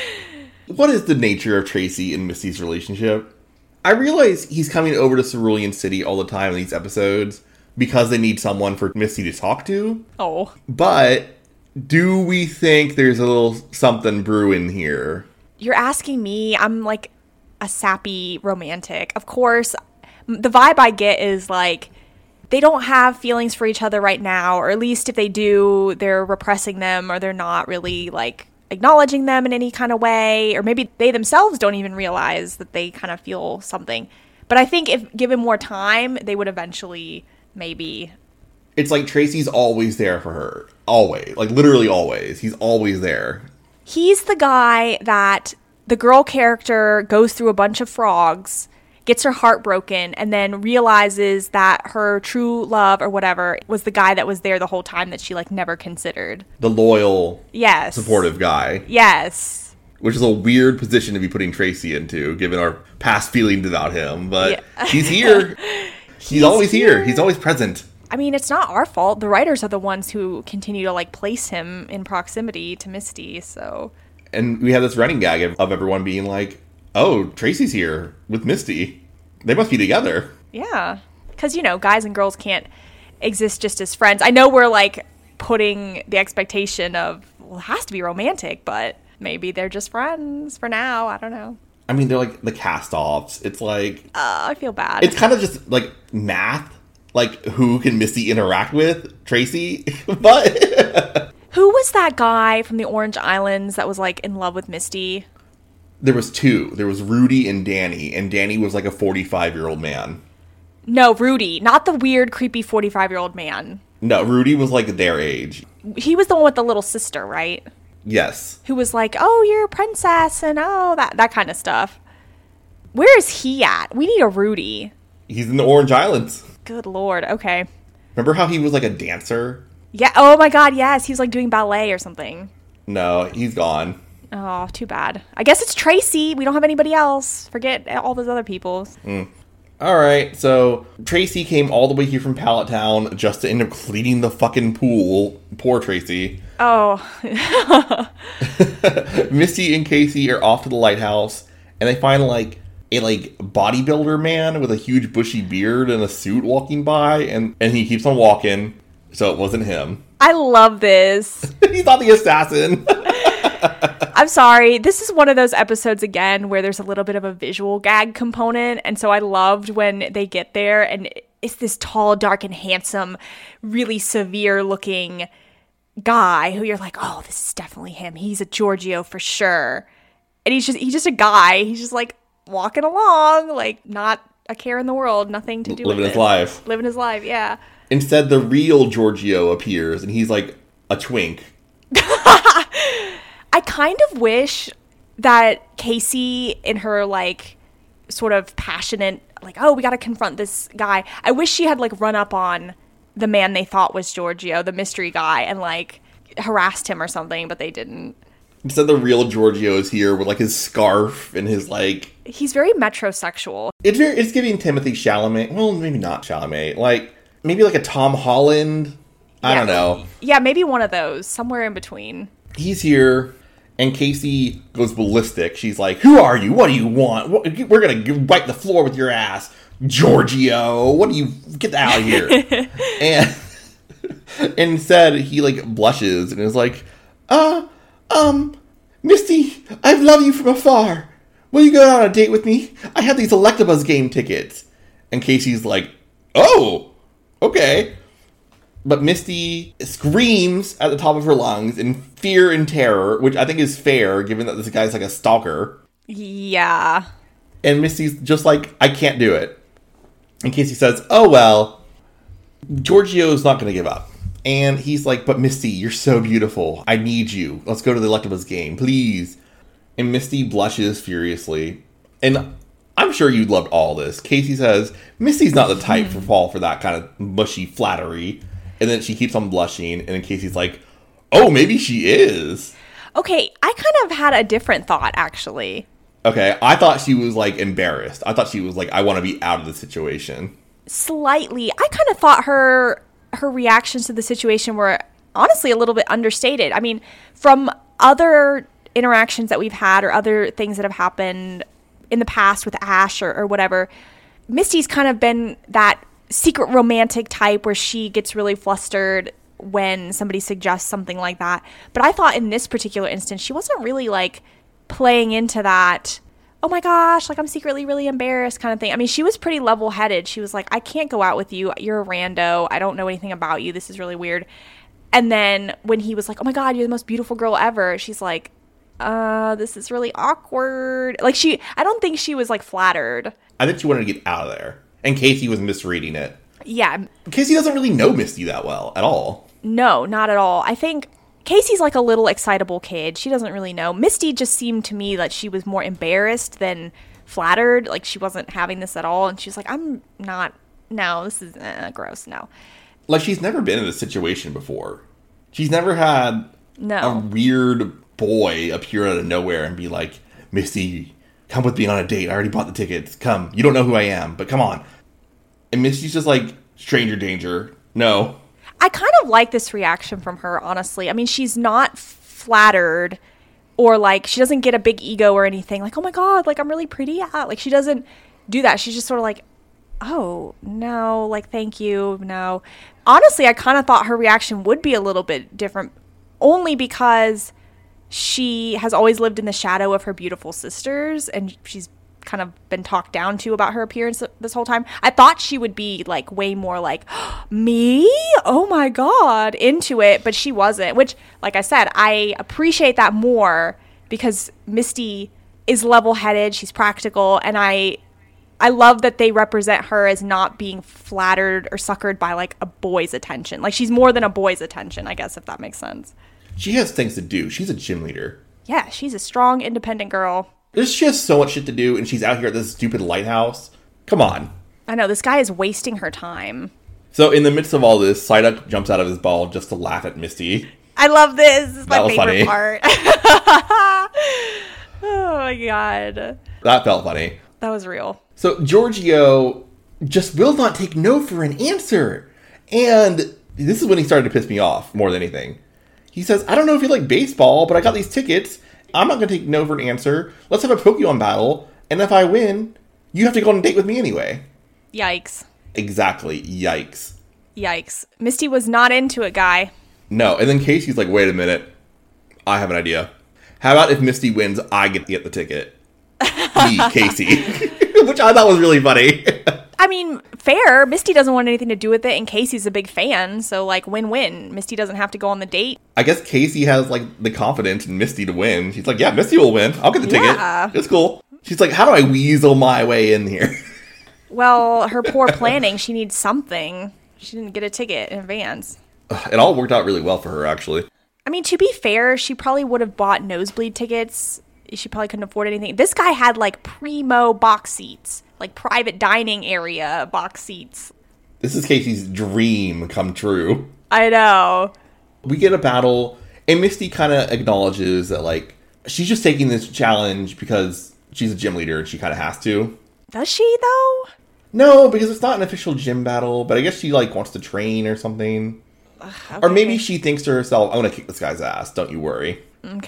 What is the nature of Tracy and Misty's relationship? I realize he's coming over to Cerulean City all the time in these episodes because they need someone for Misty to talk to. Oh. But do we think there's a little something brewing here? You're asking me. I'm like a sappy romantic. Of course, the vibe I get is like they don't have feelings for each other right now, or at least if they do, they're repressing them, or they're not really like acknowledging them in any kind of way, or maybe they themselves don't even realize that they kind of feel something. But I think if given more time, they would eventually maybe. It's like Tracy's always there for her. Always. Like literally always. He's always there. He's the guy that the girl character goes through a bunch of frogs, gets her heart broken, and then realizes that her true love or whatever was the guy that was there the whole time that she like never considered. The loyal, yes, supportive guy. Yes. Which is a weird position to be putting Tracy into, given our past feelings about him. But yeah. He's here. He's, He's always here. here. He's always present. I mean, it's not our fault. The writers are the ones who continue to like place him in proximity to Misty, so... And we have this running gag of, of everyone being like, oh, Tracy's here with Misty. They must be together. Yeah. Because, you know, guys and girls can't exist just as friends. I know we're, like, putting the expectation of, well, it has to be romantic, but maybe they're just friends for now. I don't know. I mean, they're, like, the cast-offs. It's like... Uh, I feel bad. It's kind of just, like, math. Like, who can Misty interact with? Tracy? But... Who was that guy from the Orange Islands that was, like, in love with Misty? There was two. There was Rudy and Danny, and Danny was, like, a forty-five-year-old man. No, Rudy. Not the weird, creepy forty-five-year-old man. No, Rudy was, like, their age. He was the one with the little sister, right? Yes. Who was like, oh, you're a princess, and oh, that, that kind of stuff. Where is he at? We need a Rudy. He's in the Orange Islands. Good lord, okay. Remember how he was, like, a dancer? Yeah. Oh my god, yes. He was like doing ballet or something. No, he's gone. Oh, too bad. I guess it's Tracy. We don't have anybody else. Forget all those other people. Mm. All right. So Tracy came all the way here from Pallet Town just to end up cleaning the fucking pool. Poor Tracy. Oh. Misty and Casey are off to the lighthouse, and they find like a like bodybuilder man with a huge bushy beard and a suit walking by, and, and he keeps on walking. So it wasn't him. I love this. He's not the assassin. I'm sorry. This is one of those episodes, again, where there's a little bit of a visual gag component. And so I loved when they get there and it's this tall, dark, and handsome, really severe-looking guy who you're like, oh, this is definitely him. He's a Giorgio for sure. And he's just he's just a guy. He's just, like, walking along, like, not a care in the world, nothing to do Living with his it. life. Living his life, yeah. Instead, the real Giorgio appears, and he's like a twink. I kind of wish that Casey, in her, like, sort of passionate, like, oh, we got to confront this guy. I wish she had, like, run up on the man they thought was Giorgio, the mystery guy, and, like, harassed him or something, but they didn't. Instead, the real Giorgio is here with, like, his scarf and his, like... He's very metrosexual. It's very, it's giving Timothy Chalamet. Well, maybe not Chalamet. Like... Maybe like a Tom Holland. I yeah. don't know. Yeah, maybe one of those. Somewhere in between. He's here, and Casey goes ballistic. She's like, who are you? What do you want? We're going to wipe the floor with your ass. Giorgio, what do you... Get out of here. And Instead, he, like, blushes and is like, uh, um, Misty, I love you from afar. Will you go on a date with me? I have these Electabuzz game tickets. And Casey's like, oh, okay. But Misty screams at the top of her lungs in fear and terror, which I think is fair, given that this guy's like a stalker. Yeah. And Misty's just like, I can't do it. And Casey says, oh, well, Giorgio's not going to give up. And he's like, but Misty, you're so beautiful. I need you. Let's go to the Electabuzz game, please. And Misty blushes furiously. And I'm sure you loved all this. Casey says, Misty's not the type to fall for that kind of mushy flattery. And then she keeps on blushing. And then Casey's like, oh, maybe she is. Okay, I kind of had a different thought, actually. Okay, I thought she was, like, embarrassed. I thought she was like, I want to be out of the situation. Slightly. I kind of thought her her reactions to the situation were honestly a little bit understated. I mean, from other interactions that we've had or other things that have happened in the past with Ash or, or whatever, Misty's kind of been that secret romantic type where she gets really flustered when somebody suggests something like that. But I thought in this particular instance, she wasn't really like playing into that, oh my gosh, like I'm secretly really embarrassed kind of thing. I mean, she was pretty level-headed. She was like, I can't go out with you. You're a rando. I don't know anything about you. This is really weird. And then when he was like, oh my God, you're the most beautiful girl ever, she's like, uh, this is really awkward. Like she, I don't think she was like flattered. I think she wanted to get out of there. And Casey was misreading it. Yeah. Casey doesn't really know Misty that well at all. No, not at all. I think Casey's like a little excitable kid. She doesn't really know. Misty just seemed to me like she was more embarrassed than flattered. Like she wasn't having this at all. And she's like, I'm not, no, this is uh, gross, no. Like she's never been in this situation before. She's never had no. a weird boy appear out of nowhere and be like, Misty, come with me on a date. I already bought the tickets. Come. You don't know who I am, but come on. And Misty's just like, stranger danger. No. I kind of like this reaction from her, honestly. I mean, she's not flattered or like she doesn't get a big ego or anything. Like, oh my God, like I'm really pretty. Yeah. Like she doesn't do that. She's just sort of like, oh, no, like thank you. No. Honestly, I kind of thought her reaction would be a little bit different only because she has always lived in the shadow of her beautiful sisters and she's kind of been talked down to about her appearance this whole time. I thought she would be like way more like, me? Oh my God, into it, but she wasn't, which like I said, I appreciate that more because Misty is level-headed, she's practical, and I I love that they represent her as not being flattered or suckered by like a boy's attention. Like she's more than a boy's attention, I guess, if that makes sense. She has things to do. She's a gym leader. Yeah, she's a strong, independent girl. There's she has so much shit to do, and she's out here at this stupid lighthouse. Come on. I know, this guy is wasting her time. So in the midst of all this, Psyduck jumps out of his ball just to laugh at Misty. I love this. This is that my favorite funny. part. Oh my God. That felt funny. That was real. So Giorgio just will not take no for an answer. And this is when he started to piss me off more than anything. He says, I don't know if you like baseball, but I got these tickets. I'm not going to take no for an answer. Let's have a Pokemon battle. And if I win, you have to go on a date with me anyway. Yikes. Exactly. Yikes. Yikes. Misty was not into it, guy. No. And then Casey's like, wait a minute. I have an idea. How about if Misty wins, I get to get the ticket? Me, Casey. Which I thought was really funny. I mean, fair. Misty doesn't want anything to do with it, and Casey's a big fan, so, like, win-win. Misty doesn't have to go on the date. I guess Casey has, like, the confidence in Misty to win. She's like, yeah, Misty will win. I'll get the ticket. Yeah. It's cool. She's like, how do I weasel my way in here? Well, her poor planning, she needs something. She didn't get a ticket in advance. It all worked out really well for her, actually. I mean, to be fair, she probably would have bought nosebleed tickets. She probably couldn't afford anything. This guy had, like, primo box seats. Like, private dining area box seats. This is Casey's dream come true. I know. We get a battle, and Misty kind of acknowledges that, like, she's just taking this challenge because she's a gym leader and she kind of has to. Does she, though? No, because it's not an official gym battle, but I guess she, like, wants to train or something. Ugh, okay. Or maybe she thinks to herself, I'm going to kick this guy's ass, don't you worry. Okay,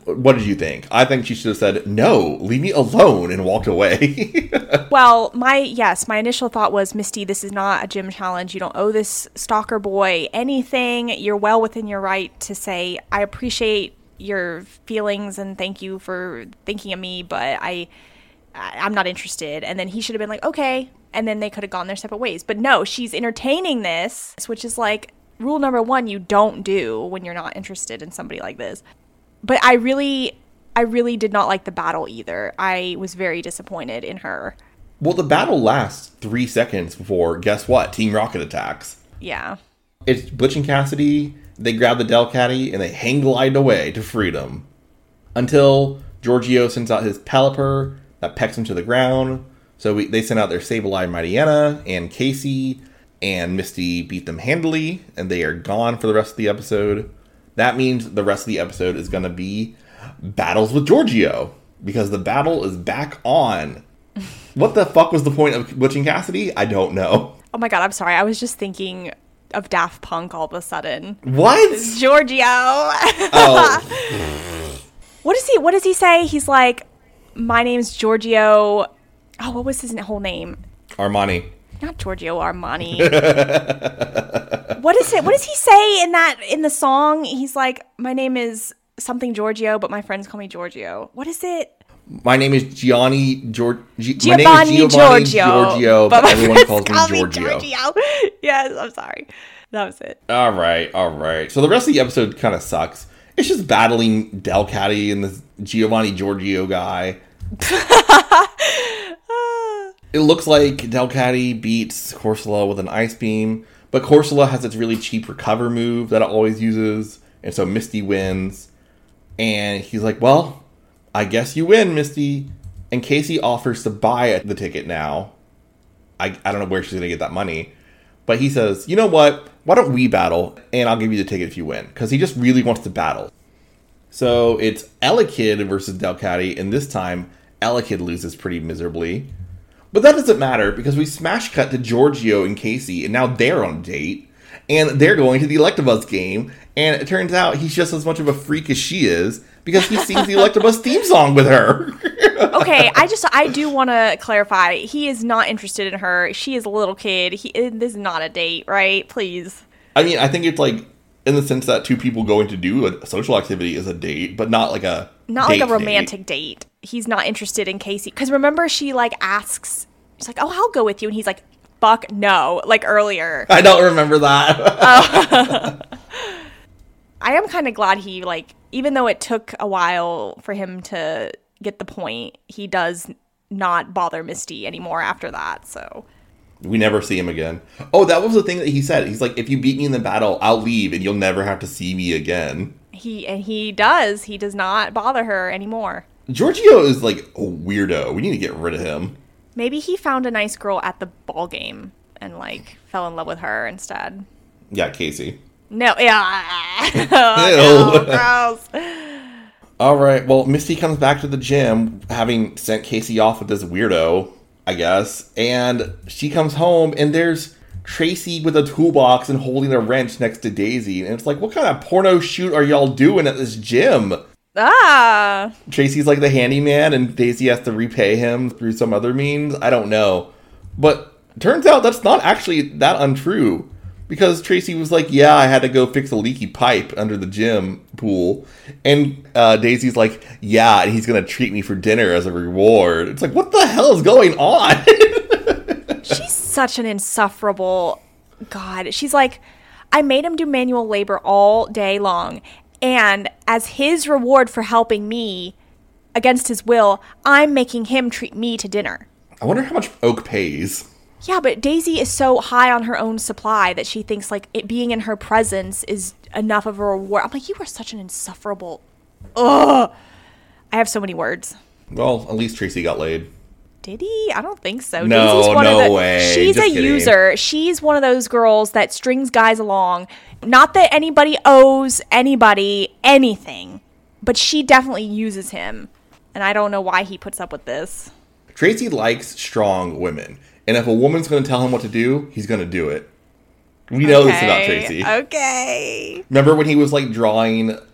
What did you think? I think she should have said, no, leave me alone, and walked away. Well, my, yes, my initial thought was, Misty, this is not a gym challenge. You don't owe this stalker boy anything. You're well within your right to say, I appreciate your feelings and thank you for thinking of me, but I, I I'm not interested. And then he should have been like, okay. And then they could have gone their separate ways. But no, she's entertaining this, which is like rule number one you don't do when you're not interested in somebody like this. But I really, I really did not like the battle either. I was very disappointed in her. Well, the battle lasts three seconds before, guess what? Team Rocket attacks. Yeah. It's Butch and Cassidy. They grab the Delcatty and they hang glide away to freedom. Until Giorgio sends out his Pelipper that pecks him to the ground. So we, they send out their Sableye Mightyena and Casey, and Misty beat them handily, and they are gone for the rest of the episode. That means the rest of the episode is going to be battles with Giorgio, because the battle is back on. What the fuck was the point of Butch and Cassidy? I don't know. Oh my god, I'm sorry. I was just thinking of Daft Punk all of a sudden. What? Giorgio. Oh. What does he, what does he say? He's like, my name's Giorgio. Oh, what was his whole name? Armani. Not Giorgio Armani. What is it? What does he say in that in the song? He's like, my name is something Giorgio, but my friends call me Giorgio. What is it? My name is Gianni Gior- G- Giovanni, my name is Giovanni Giorgio, Giorgio, but, but everyone calls me call Giorgio. Giorgio. Yes, I'm sorry. That was it. All right, all right. So the rest of the episode kind of sucks. It's just battling Delcatty and this Giovanni Giorgio guy. It looks like Delcatty beats Corsola with an ice beam, but Corsola has its really cheap recover move that it always uses, and so Misty wins. And he's like, well, I guess you win, Misty. And Casey offers to buy the ticket now. I, I don't know where she's going to get that money. But he says, you know what? Why don't we battle, and I'll give you the ticket if you win. Because he just really wants to battle. So it's Elekid versus Delcatty, and this time, Elekid loses pretty miserably. But that doesn't matter, because we smash cut to Giorgio and Casey, and now they're on a date. And they're going to the Electabuzz game, and it turns out he's just as much of a freak as she is, because he sings the Electabuzz theme song with her. Okay, I just, I do want to clarify. He is not interested in her. She is a little kid. He, this is not a date, right? Please. I mean, I think it's like, in the sense that two people going to do a social activity is a date, but not like a Not date like a romantic date. date. He's not interested in Casey. Because remember, she like asks, she's like, oh, I'll go with you. And he's like, fuck no, like earlier. I don't remember that. uh, I am kind of glad he, like, even though it took a while for him to get the point, he does not bother Misty anymore after that, so. We never see him again. Oh, that was the thing that he said. He's like, if you beat me in the battle, I'll leave and you'll never have to see me again. He And he does. He does not bother her anymore. Giorgio is like a weirdo. We need to get rid of him. Maybe he found a nice girl at the ball game and, like, fell in love with her instead. Yeah, Casey. No, yeah. Oh, no, gross. All right, well, Misty comes back to the gym, having sent Casey off with this weirdo, I guess. And she comes home, and there's Tracy with a toolbox and holding a wrench next to Daisy. And it's like, what kind of porno shoot are y'all doing at this gym? Ah. Tracy's like the handyman, and Daisy has to repay him through some other means. I don't know. But turns out that's not actually that untrue. Because Tracy was like, yeah, I had to go fix a leaky pipe under the gym pool. And uh, Daisy's like, yeah, and he's going to treat me for dinner as a reward. It's like, what the hell is going on? She's such an insufferable God. She's like, I made him do manual labor all day long. And as his reward for helping me against his will, I'm making him treat me to dinner. I wonder how much Oak pays. Yeah, but Daisy is so high on her own supply that she thinks, like, it being in her presence is enough of a reward. I'm like, you are such an insufferable... Ugh! I have so many words. Well, at least Tracy got laid. Did he? I don't think so. No, Daisy's one no of the, way. She's Just a kidding. user. She's one of those girls that strings guys along. Not that anybody owes anybody anything, but she definitely uses him. And I don't know why he puts up with this. Tracy likes strong women. And if a woman's going to tell him what to do, he's going to do it. We know okay. this about Tracy. Okay. Remember when he was like drawing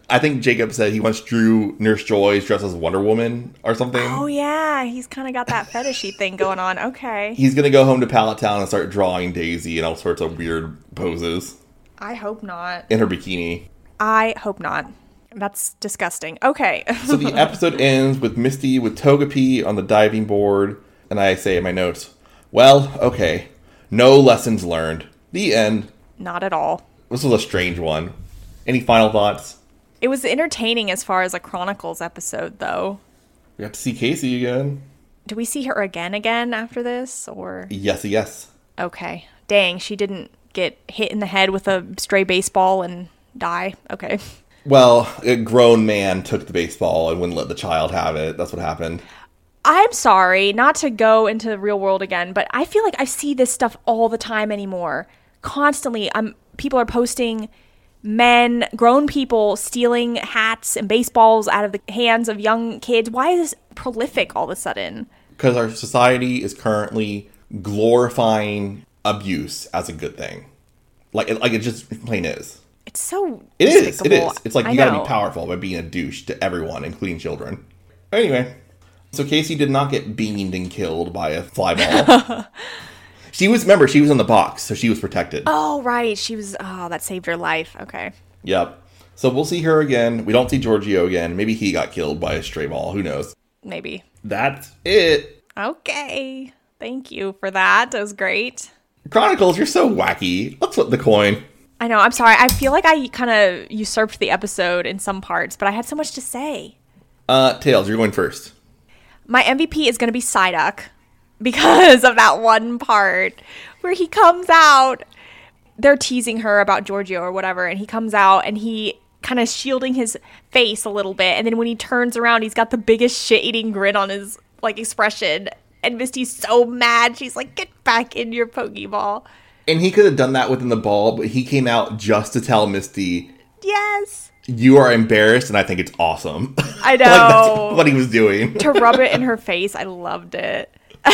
I think Jacob said he once drew Nurse Joy's dressed as Wonder Woman or something. Oh, yeah. He's kind of got that fetishy thing going on. Okay. He's going to go home to Pallet Town and start drawing Daisy in all sorts of weird poses. I hope not. In her bikini. I hope not. That's disgusting. Okay. So the episode ends with Misty with Togepi on the diving board. And I say in my notes, well, okay. No lessons learned. The end. Not at all. This was a strange one. Any final thoughts? It was entertaining as far as a Chronicles episode, though. We have to see Casey again. Do we see her again again after this, or? Yes, yes. Okay. Dang, she didn't get hit in the head with a stray baseball and die. Okay. Well, a grown man took the baseball and wouldn't let the child have it. That's what happened. I'm sorry, not to go into the real world again, but I feel like I see this stuff all the time anymore. Constantly, um, people are posting men, grown people, stealing hats and baseballs out of the hands of young kids. Why is this prolific all of a sudden? Because our society is currently glorifying abuse as a good thing. Like, it, like it just plain is. It's so It is, it is. It's like I you gotta know. be powerful by being a douche to everyone, including children. Anyway, so Casey did not get beamed and killed by a fly ball. She was, remember, she was in the box, so she was protected. Oh, right. She was, oh, that saved her life. Okay. Yep. So we'll see her again. We don't see Giorgio again. Maybe he got killed by a stray ball. Who knows? Maybe. That's it. Okay. Thank you for that. That was great. Chronicles, you're so wacky. Let's flip the coin. I know. I'm sorry. I feel like I kind of usurped the episode in some parts, but I had so much to say. Uh, Tails, you're going first. My M V P is going to be Psyduck because of that one part where he comes out. They're teasing her about Giorgio or whatever, and he comes out and he kind of shielding his face a little bit. And then when he turns around, he's got the biggest shit-eating grin on his like expression. And Misty's so mad. She's like, get back in your Pokeball. And he could have done that within the ball, but he came out just to tell Misty, yes, you are embarrassed, and I think it's awesome. I know. Like, that's what he was doing. To rub it in her face. I loved it.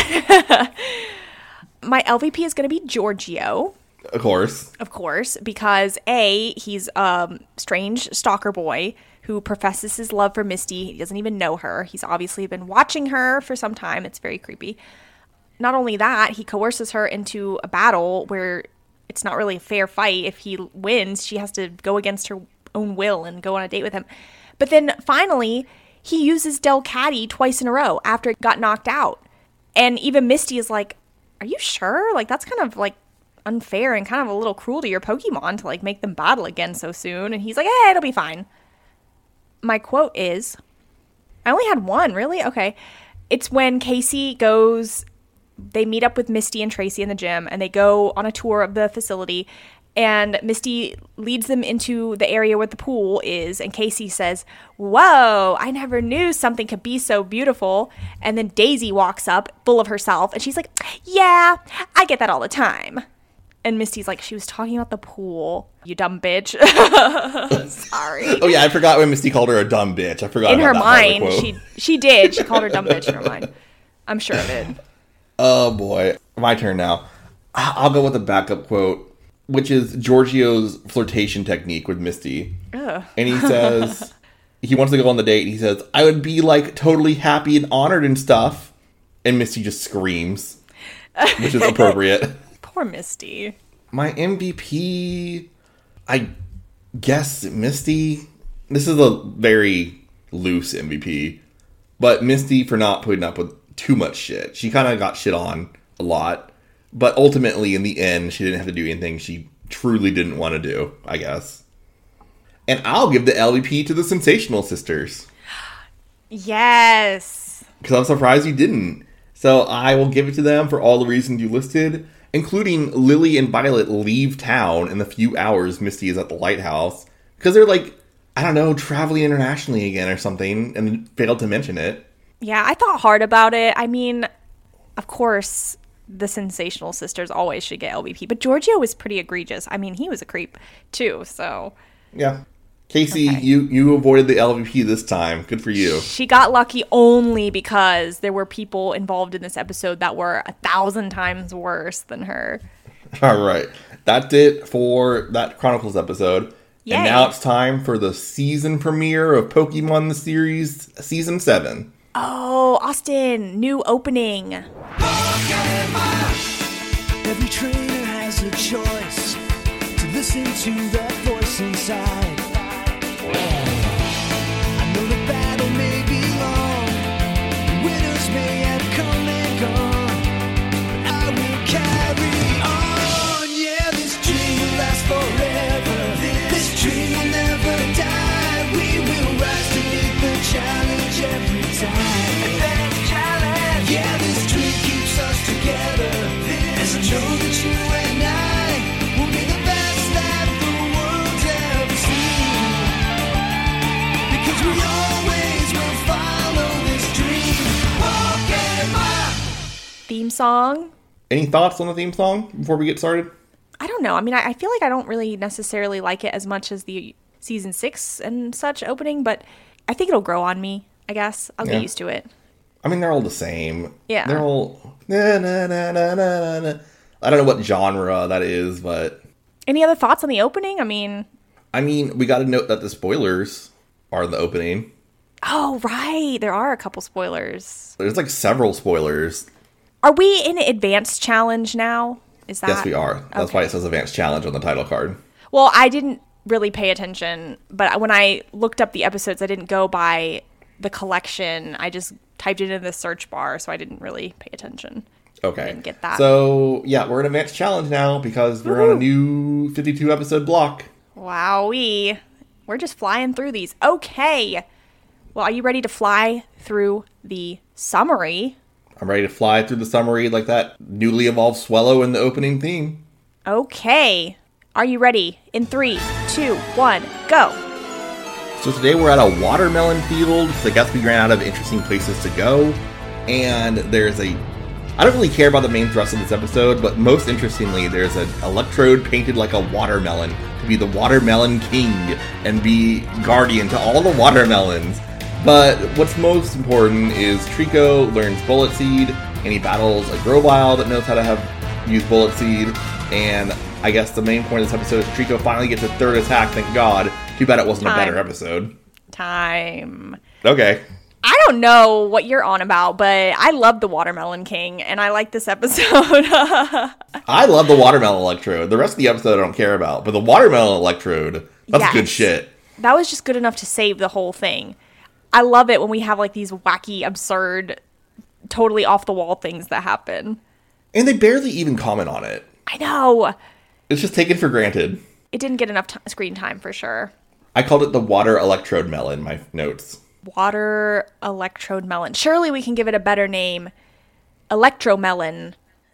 My L V P is going to be Giorgio. Of course. Of course, because A, he's a strange stalker boy who professes his love for Misty. He doesn't even know her. He's obviously been watching her for some time. It's very creepy. Not only that, he coerces her into a battle where it's not really a fair fight. If he wins, she has to go against her own will and go on a date with him. But then finally, he uses Delcatty twice in a row after it got knocked out. And even Misty is like, are you sure? Like, that's kind of like unfair and kind of a little cruel to your Pokemon to like make them battle again so soon. And he's like, eh, it'll be fine. My quote is, I only had one, really? Okay. It's when Casey goes, they meet up with Misty and Tracy in the gym, and they go on a tour of the facility, and Misty leads them into the area where the pool is, and Casey says, whoa, I never knew something could be so beautiful. And then Daisy walks up, full of herself, and she's like, yeah, I get that all the time. And Misty's like, she was talking about the pool, you dumb bitch. Sorry. Oh, yeah, I forgot when Misty called her a dumb bitch. I forgot In about her that part of the mind, quote. she she did. She called her dumb bitch in her mind. I'm sure of it. Oh, boy. My turn now. I- I'll go with a backup quote, which is Giorgio's flirtation technique with Misty. Ugh. And he says, he wants to go on the date. He says, I would be, like, totally happy and honored and stuff. And Misty just screams, which is appropriate. Poor Misty. My M V P, I guess Misty. This is a very loose M V P. But Misty for not putting up with too much shit. She kind of got shit on a lot. But ultimately, in the end, she didn't have to do anything she truly didn't want to do, I guess. And I'll give the L V P to the Sensational Sisters. Yes. Because I'm surprised you didn't. So I will give it to them for all the reasons you listed, including Lily and Violet leave town in the few hours Misty is at the lighthouse. Because they're like, I don't know, traveling internationally again or something, and failed to mention it. Yeah, I thought hard about it. I mean, of course, the Sensational Sisters always should get L V P. But Giorgio was pretty egregious. I mean, he was a creep, too, so... Yeah. Casey, Okay. you, you avoided the L V P this time. Good for you. She got lucky only because there were people involved in this episode that were a thousand times worse than her. All right. That's it for that Chronicles episode. Yay. And now it's time for the season premiere of Pokemon the Series Season seven. Oh, Austin, new opening. Every trainer has a choice to listen to that voice inside. I know the battle may be long, the winners may have come and gone, but I will carry on. Yeah, this dream will last forever. This dream will never die. We will rise to meet the challenge every time. Challenge. Yeah, this dream keeps us together. And I know that you and I will be the best that the world's ever seen. Because we always will follow this dream. Pokemon! Theme song. Any thoughts on the theme song before we get started? I don't know. I mean, I, I feel like I don't really necessarily like it as much as the season six and such opening, but I think it'll grow on me, I guess. I'll Yeah. get used to it. I mean, they're all the same. Yeah. They're all... Na, na, na, na, na, na. I don't know what genre that is, but... Any other thoughts on the opening? I mean... I mean, we got to note that the spoilers are the opening. Oh, right. There are a couple spoilers. There's like several spoilers. Are we in advanced challenge now? Is that... Yes, we are. That's Okay. why it says Advanced Challenge on the title card. Well, I didn't really pay attention, but when I looked up the episodes, I didn't go by the collection. I just typed it in the search bar, so I didn't really pay attention. Okay. Didn't get that. So, yeah, we're in Advanced Challenge now because we're on a new fifty-two episode block. Wowee. We're just flying through these. Okay. Well, are you ready to fly through the summary? I'm ready to fly through the summary like that newly evolved Swellow in the opening theme. Okay. Are you ready? In three, two, one, go. So today we're at a watermelon field, so I guess we ran out of interesting places to go. And there's a... I don't really care about the main thrust of this episode, but most interestingly, there's an Electrode painted like a watermelon to be the Watermelon King and be guardian to all the watermelons. But what's most important is Trico learns Bullet Seed, and he battles a Grovyle that knows how to have use Bullet Seed. And I guess the main point of this episode is Trico finally gets a third attack, thank God. Too bad it wasn't Time. a better episode. Time. Okay. I don't know what you're on about, but I love the Watermelon King, and I like this episode. I love the Watermelon Electrode. The rest of the episode I don't care about, but the Watermelon Electrode, that's Yes. good shit. That was just good enough to save the whole thing. I love it when we have like these wacky, absurd, totally off the wall things that happen. And they barely even comment on it. I know. It's just taken for granted. It didn't get enough t- screen time for sure. I called it the Water Electrode Melon, my notes. Water Electrode Melon. Surely we can give it a better name. Electromelon.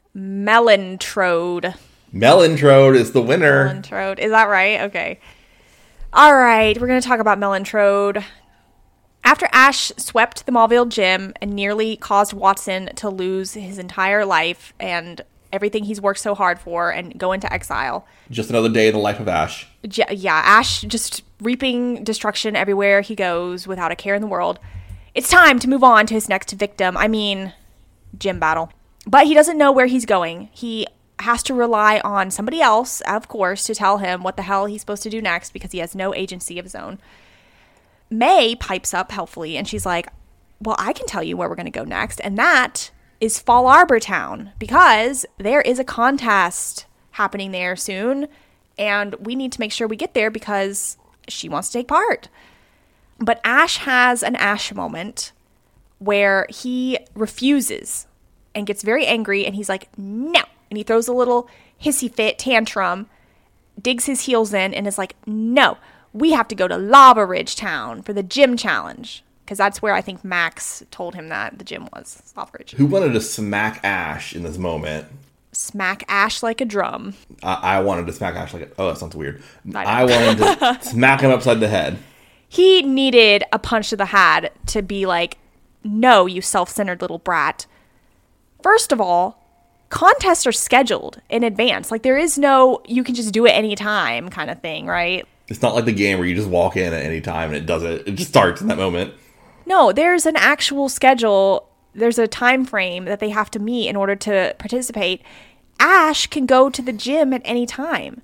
Melontrode. Melontrode is the winner. Melontrode. Is that right? Okay. All right. We're going to talk about Melontrode. After Ash swept the Mauville gym and nearly caused Watson to lose his entire life and everything he's worked so hard for and go into exile. Just another day in the life of Ash. Yeah, yeah, Ash just reaping destruction everywhere he goes without a care in the world. It's time to move on to his next victim. I mean, gym battle. But he doesn't know where he's going. He has to rely on somebody else, of course, to tell him what the hell he's supposed to do next because he has no agency of his own. May pipes up helpfully and she's like, well, I can tell you where we're going to go next. And that is Fall Arbor Town because there is a contest happening there soon. And we need to make sure we get there because she wants to take part. But Ash has an Ash moment where he refuses and gets very angry. And he's like, no. And he throws a little hissy fit tantrum, digs his heels in and is like, no, we have to go to Lava Ridge Town for the gym challenge. Because that's where I think Max told him that the gym was, Lava Ridge. Who wanted to smack Ash in this moment? Smack Ash like a drum. I, I wanted to smack Ash like a... Oh, that sounds weird. I I, wanted to smack him upside the head. He needed a punch to the head to be like, no, you self-centered little brat. First of all, contests are scheduled in advance. Like, there is no, you can just do it anytime kind of thing, right? It's not like the game where you just walk in at any time and it does it. It just starts in that moment. No, there's an actual schedule. There's a time frame that they have to meet in order to participate. Ash can go to the gym at any time.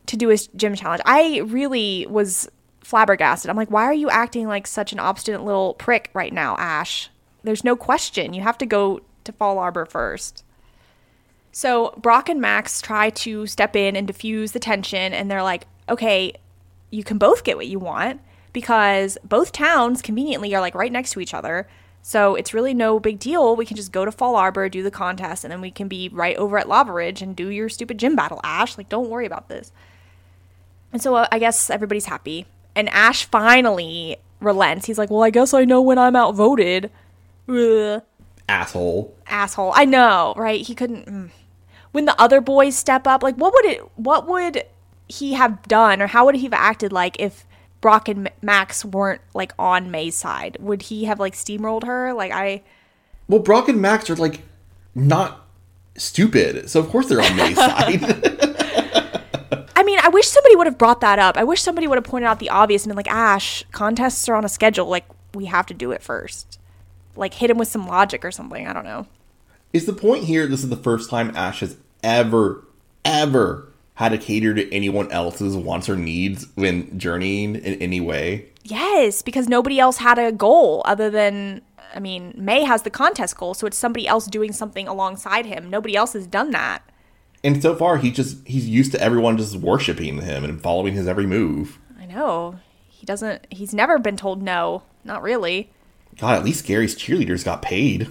to do his gym challenge. I really was flabbergasted. I'm like, why are you acting like such an obstinate little prick right now, Ash? There's no question. You have to go to Fall Arbor first. So Brock and Max try to step in and diffuse the tension, and they're like, okay, you can both get what you want because both towns conveniently are like right next to each other. So it's really no big deal. We can just go to Fall Arbor, do the contest, and then we can be right over at Lava Ridge and do your stupid gym battle, Ash. Like, don't worry about this. And so uh, I guess everybody's happy. And Ash finally relents. He's like, well, I guess I know when I'm outvoted. Ugh. Asshole. Asshole. I know, right? He couldn't. Mm. When the other boys step up, like, what would it, what would he have done, or how would he have acted like if Brock and Max weren't like on May's side? Would he have like steamrolled her? Like, I. Well, Brock and Max are like not stupid, so of course they're on May's side. I mean, I wish somebody would have brought that up. I wish somebody would have pointed out the obvious and been like, Ash, contests are on a schedule. Like, we have to do it first. Like, hit him with some logic or something. I don't know. Is the point here, this is the first time Ash has ever, ever had to cater to anyone else's wants or needs when journeying in any way? Yes, because nobody else had a goal other than, I mean, May has the contest goal, so it's somebody else doing something alongside him. Nobody else has done that. And so far, he just he's used to everyone just worshiping him and following his every move. I know. He doesn't, he's never been told no. Not really. God, at least Gary's cheerleaders got paid.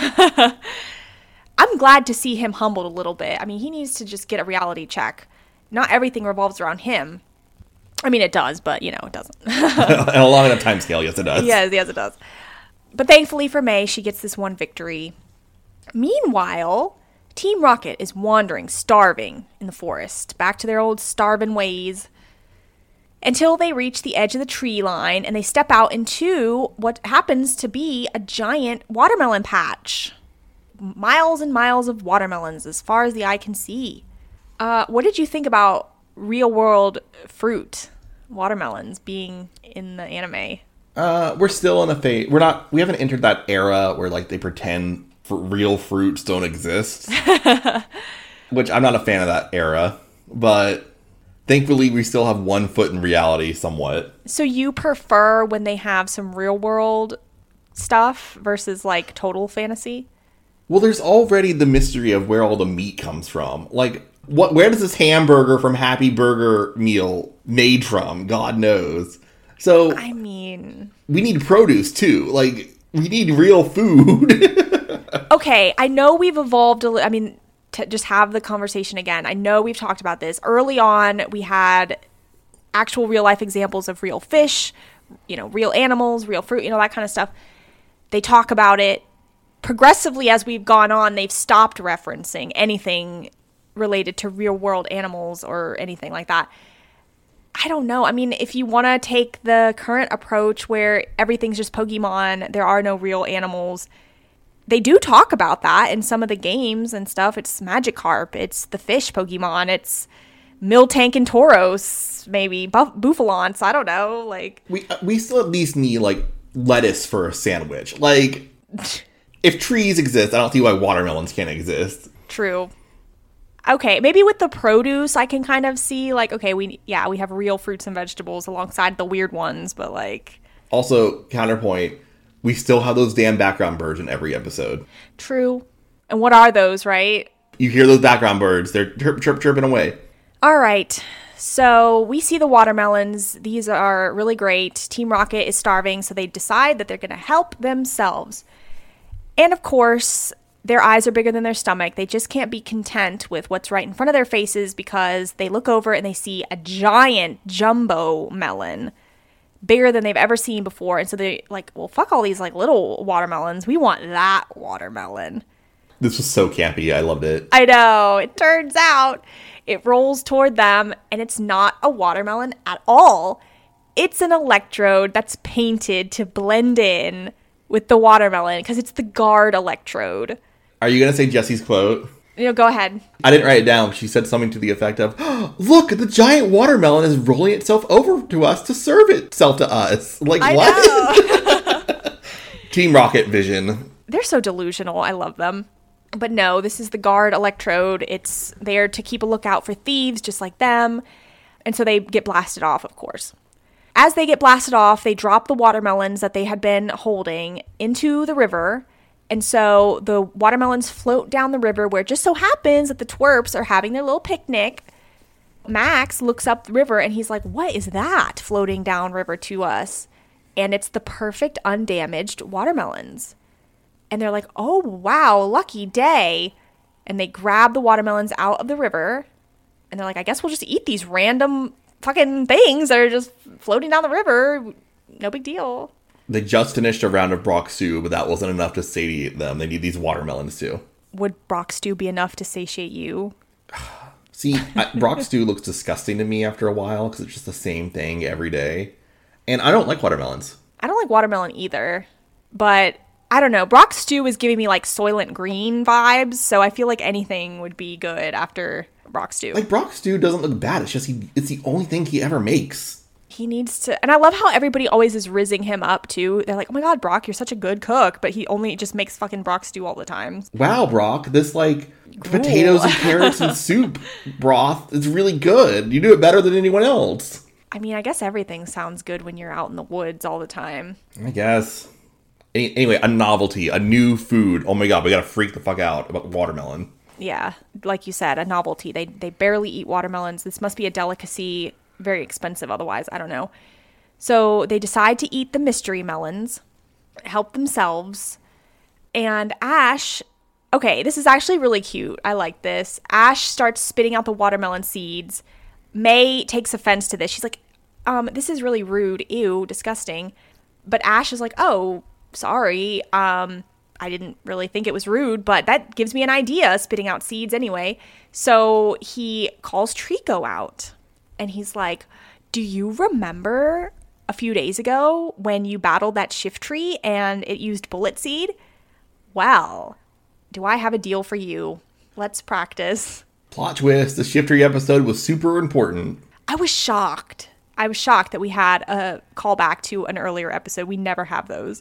I'm glad to see him humbled a little bit. I mean, he needs to just get a reality check. Not everything revolves around him. I mean, it does, but, you know, it doesn't. And along a time scale, yes, it does. Yes, yes, it does. But thankfully for May, she gets this one victory. Meanwhile, Team Rocket is wandering, starving in the forest, back to their old starving ways, until they reach the edge of the tree line and they step out into what happens to be a giant watermelon patch. Miles and miles of watermelons as far as the eye can see. Uh, what did you think about real world fruit, watermelons, being in the anime? Uh, we're still in a phase. We're not. We haven't entered that era where like they pretend for real fruits don't exist. Which I'm not a fan of that era, but thankfully we still have one foot in reality somewhat. So you prefer when they have some real world stuff versus like total fantasy? Well, there's already the mystery of where all the meat comes from. Like, what? Where does this hamburger from Happy Burger meal made from? God knows. So, I mean, we need produce too. Like, we need real food. Okay, I know we've evolved a little. I mean, to just have the conversation again. I know we've talked about this. Early on, we had actual real life examples of real fish, you know, real animals, real fruit, you know, that kind of stuff. They talk about it. Progressively, as we've gone on, they've stopped referencing anything related to real world animals or anything like that. I don't know. I mean, if you want to take the current approach where everything's just Pokemon, there are no real animals, they do talk about that in some of the games and stuff. It's Magikarp, it's the fish Pokemon, it's Miltank and Tauros, maybe Buff- Buffalant, I don't know. Like, we we still at least need like lettuce for a sandwich. Like, if trees exist, I don't see why watermelons can't exist. True. Okay, maybe with the produce, I can kind of see, like, okay, we yeah, we have real fruits and vegetables alongside the weird ones, but, like... Also, counterpoint, we still have those damn background birds in every episode. True. And what are those, right? You hear those background birds. They're chirp, chirp, chirping away. All right. So we see the watermelons. These are really great. Team Rocket is starving, so they decide that they're going to help themselves. And, of course... their eyes are bigger than their stomach. They just can't be content with what's right in front of their faces because they look over and they see a giant jumbo melon, bigger than they've ever seen before. And so they're like, well, fuck all these like little watermelons. We want that watermelon. This was so campy. I loved it. I know. It turns out it rolls toward them and it's not a watermelon at all. It's an electrode that's painted to blend in with the watermelon because it's the guard electrode. Are you going to say Jessie's quote? You know, go ahead. I didn't write it down. She said something to the effect of, oh, look, the giant watermelon is rolling itself over to us to serve itself to us. Like, I what? know. Team Rocket vision. They're so delusional. I love them. But no, this is the guard electrode. It's there to keep a lookout for thieves just like them. And so they get blasted off, of course. As they get blasted off, they drop the watermelons that they had been holding into the river. And so the watermelons float down the river, where it just so happens that the twerps are having their little picnic. Max looks up the river and he's like, what is that floating down river to us? And it's the perfect undamaged watermelons. And they're like, oh, wow, lucky day. And they grab the watermelons out of the river. And they're like, I guess we'll just eat these random fucking things that are just floating down the river. No big deal. They just finished a round of Brock stew, but that wasn't enough to satiate them. They need these watermelons too. Would Brock stew be enough to satiate you? See, I, Brock stew looks disgusting to me after a while because it's just the same thing every day. And I don't like watermelons. I don't like watermelon either. But I don't know. Brock stew is giving me like Soylent Green vibes. So I feel like anything would be good after Brock stew. Like, Brock stew doesn't look bad. It's just he, it's the only thing he ever makes. He needs to, and I love how everybody always is rizzing him up too. They're like, oh my god, Brock, you're such a good cook, but he only just makes fucking Brock stew all the time. Wow, Brock, this like potatoes and carrots and soup broth is really good. You do it better than anyone else. I mean, I guess everything sounds good when you're out in the woods all the time. I guess. Anyway, a novelty, a new food. Oh my god, we gotta freak the fuck out about watermelon. Yeah, like you said, a novelty. They they barely eat watermelons. This must be a delicacy. Very expensive otherwise, I don't know. So they decide to eat the mystery melons, help themselves. And Ash, okay, this is actually really cute. I like this. Ash starts spitting out the watermelon seeds. May takes offense to this. She's like, um, this is really rude. Ew, disgusting. But Ash is like, oh, sorry. Um, I didn't really think it was rude, but that gives me an idea, spitting out seeds anyway. So he calls Trico out. And he's like, do you remember a few days ago when you battled that Shiftry and it used bullet seed? Well, do I have a deal for you? Let's practice. Plot twist, the Shiftry episode was super important. I was shocked. I was shocked that we had a callback to an earlier episode. We never have those.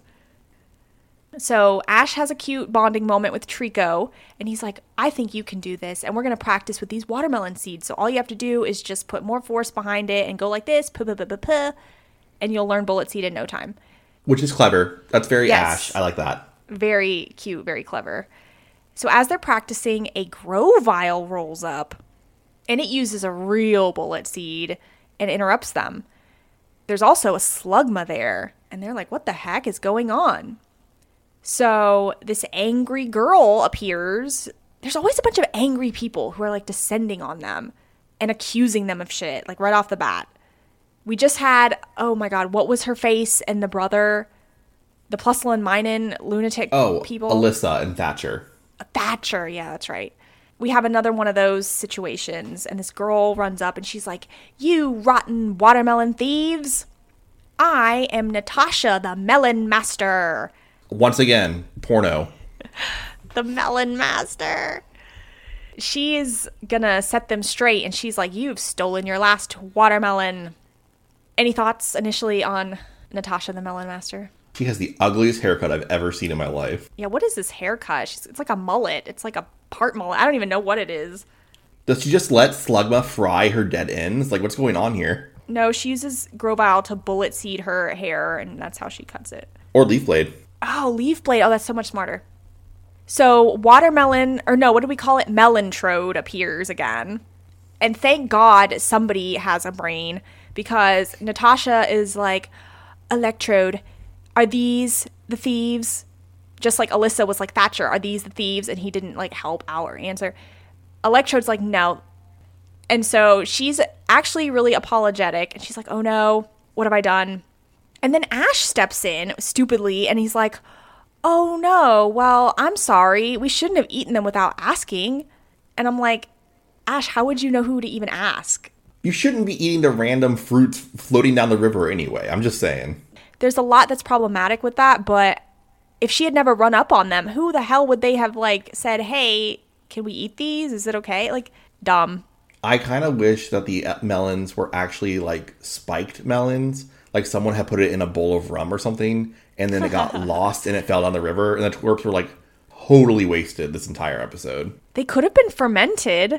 So Ash has a cute bonding moment with Trico, and he's like, I think you can do this, and we're going to practice with these watermelon seeds. So all you have to do is just put more force behind it and go like this, puh, puh, puh, puh, puh, and you'll learn bullet seed in no time. Which is clever. That's very Yes. Ash. I like that. Very cute, very clever. So as they're practicing, a Grovyle rolls up, and it uses a real bullet seed and interrupts them. There's also a Slugma there, and they're like, what the heck is going on? So this angry girl appears. There's always a bunch of angry people who are like descending on them and accusing them of shit, like right off the bat. We just had, oh my god, what was her face and the brother? The Plusle and Minun lunatic Oh, people? Alyssa and Thatcher. Thatcher, yeah, that's right. We have another one of those situations, and this girl runs up and she's like, you rotten watermelon thieves. I am Natasha, the Melon Master. Once again, porno. The Melon Master. She is gonna set them straight, and she's like, you've stolen your last watermelon. Any thoughts initially on Natasha the Melon Master? She has the ugliest haircut I've ever seen in my life. Yeah, what is this haircut? She's, it's like a mullet. It's like a part mullet. I don't even know what it is. Does she just let Slugma fry her dead ends? Like, what's going on here? No, she uses Grovyle to bullet seed her hair, and that's how she cuts it. Or Leaf Blade. Oh, Leaf Blade. Oh, that's so much smarter. So watermelon, or no, what do we call it? Melantrode appears again. And thank God somebody has a brain, because Natasha is like, Electrode, are these the thieves? Just like Alyssa was like, Thatcher, are these the thieves? And he didn't like help out or answer. Electrode's like, no. And so she's actually really apologetic. And she's like, oh no, what have I done? And then Ash steps in stupidly and he's like, oh no, well, I'm sorry. We shouldn't have eaten them without asking. And I'm like, Ash, how would you know who to even ask? You shouldn't be eating the random fruits floating down the river anyway. I'm just saying. There's a lot that's problematic with that, but if she had never run up on them, who the hell would they have like said, hey, can we eat these? Is it okay? Like, dumb. I kind of wish that the melons were actually like spiked melons. Like someone had put it in a bowl of rum or something, and then it got lost and it fell down the river, and the twerps were like totally wasted this entire episode. They could have been fermented,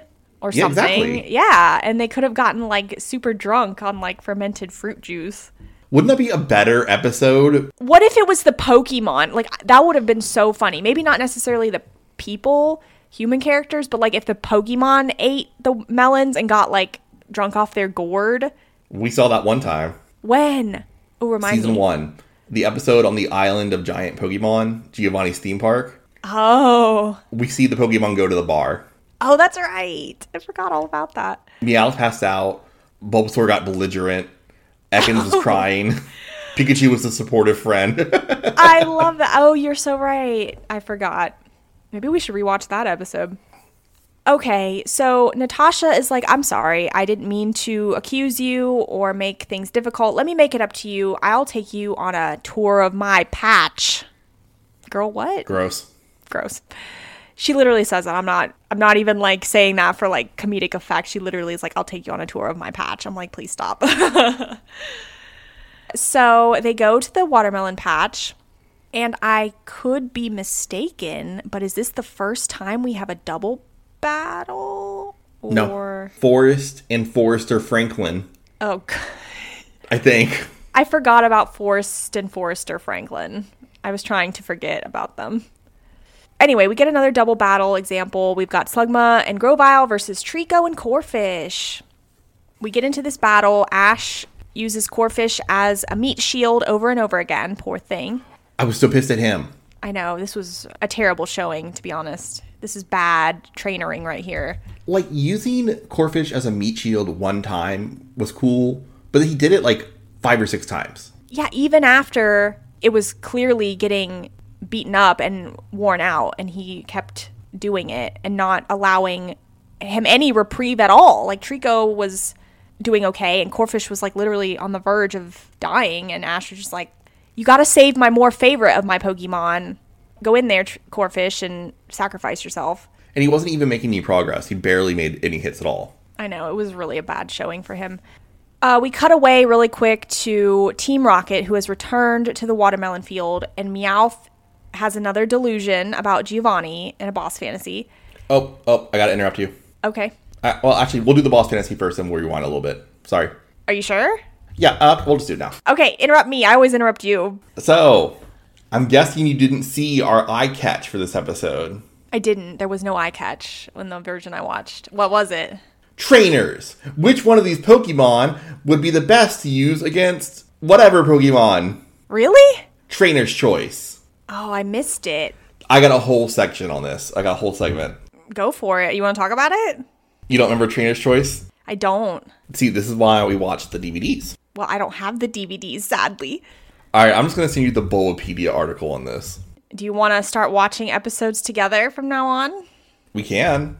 or Yeah, something. exactly. Yeah, and they could have gotten like super drunk on like fermented fruit juice. Wouldn't that be a better episode? What if it was the Pokemon? Like, that would have been so funny. Maybe not necessarily the people, human characters, but like if the Pokemon ate the melons and got like drunk off their gourd. We saw that one time. When? Oh, remind Season me. one. The episode on the island of giant Pokemon, Giovanni's theme park. Oh. We see the Pokemon go to the bar. Oh, that's right. I forgot all about that. Meowth passed out. Bulbasaur got belligerent. Ekans was crying. Pikachu was a supportive friend. I love that. Oh, you're so right. I forgot. Maybe we should rewatch that episode. Okay, so Natasha is like, I'm sorry. I didn't mean to accuse you or make things difficult. Let me make it up to you. I'll take you on a tour of my patch. Girl, what? Gross. Gross. She literally says that. I'm not I'm not even like saying that for like comedic effect. She literally is like, I'll take you on a tour of my patch. I'm like, please stop. So they go to the watermelon patch, and I could be mistaken, but is this the first time we have a double battle? Or... No. Forrest and Forrester Franklin, Oh, God. I think. I forgot about Forrest and Forrester Franklin. I was trying to forget about them. Anyway, we get another double battle example. We've got Slugma and Grovyle versus Trico and Corphish. We get into this battle. Ash uses Corphish as a meat shield over and over again. Poor thing. I was so pissed at him. I know. This was a terrible showing, to be honest. This is bad trainering right here. Like, using Corphish as a meat shield one time was cool, but he did it like five or six times. Yeah, even after it was clearly getting beaten up and worn out, and he kept doing it and not allowing him any reprieve at all. Like, Trico was doing okay, and Corphish was like literally on the verge of dying, and Ash was just like, you gotta save my more favorite of my Pokemon. Go in there, Tr- Corphish, and sacrifice yourself. And he wasn't even making any progress. He barely made any hits at all. I know, it was really a bad showing for him. Uh, we cut away really quick to Team Rocket, who has returned to the watermelon field, and Meowth has another delusion about Giovanni in a boss fantasy. Oh, oh, I gotta interrupt you. Okay. Uh, well, actually, we'll do the boss fantasy first and we'll rewind a little bit. Sorry. Are you sure? Yeah, uh, we'll just do it now. Okay, interrupt me. I always interrupt you. So, I'm guessing you didn't see our eye catch for this episode. I didn't. There was no eye catch in the version I watched. What was it? Trainers. Which one of these Pokemon would be the best to use against whatever Pokemon? Really? Trainer's choice. Oh, I missed it. I got a whole section on this. I got a whole segment. Go for it. You want to talk about it? You don't remember Trainer's Choice? I don't. See, this is why we watched the D V Ds. Well, I don't have the D V Ds, sadly. All right, I'm just going to send you the Bulbapedia article on this. Do you want to start watching episodes together from now on? We can.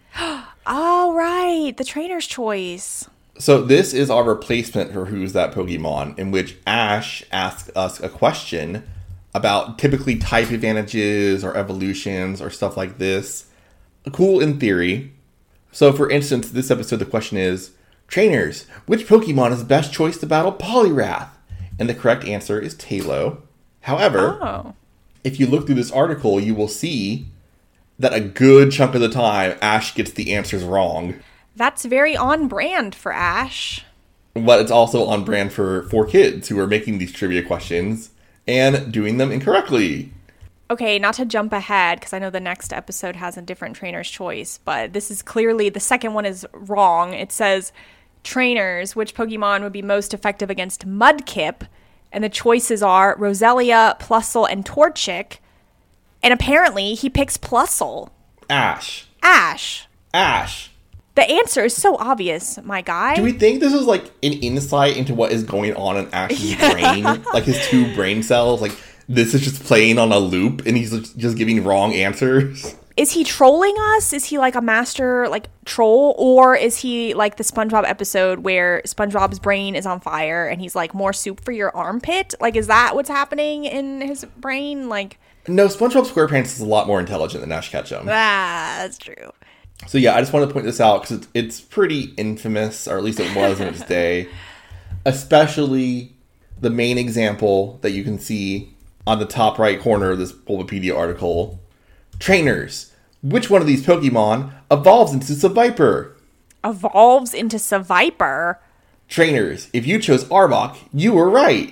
Oh, right. The trainer's choice. So this is our replacement for Who's That Pokemon, in which Ash asks us a question about typically type advantages or evolutions or stuff like this. Cool in theory. So for instance, this episode, the question is, Trainers, which Pokemon is the best choice to battle Poliwrath? And the correct answer is Tailo. However, Oh. if you look through this article, you will see that a good chunk of the time, Ash gets the answers wrong. That's very on brand for Ash. But it's also on brand for, for kids who are making these trivia questions and doing them incorrectly. Okay, not to jump ahead, because I know the next episode has a different trainer's choice, but this is clearly, the second one is wrong. It says, trainers, which Pokemon would be most effective against Mudkip? And the choices are Roselia, Plusle, and Torchic. And apparently, he picks Plusle. Ash. Ash. Ash. The answer is so obvious, my guy. Do we think this is like an insight into what is going on in Ash's brain? Like his two brain cells? Like this is just playing on a loop and he's just giving wrong answers? Is he trolling us? Is he like a master like troll? Or is he like the SpongeBob episode where SpongeBob's brain is on fire and he's like, more soup for your armpit? Like, is that what's happening in his brain? Like, no, SpongeBob SquarePants is a lot more intelligent than Ash Ketchum. ah, that's true. So yeah, I just wanted to point this out because it's, it's pretty infamous, or at least it was in its day. Especially the main example that you can see on the top right corner of this Bulbapedia article. Trainers, Which one of these Pokemon evolves into Seviper? Evolves into Seviper? Trainers, if you chose Arbok, you were right.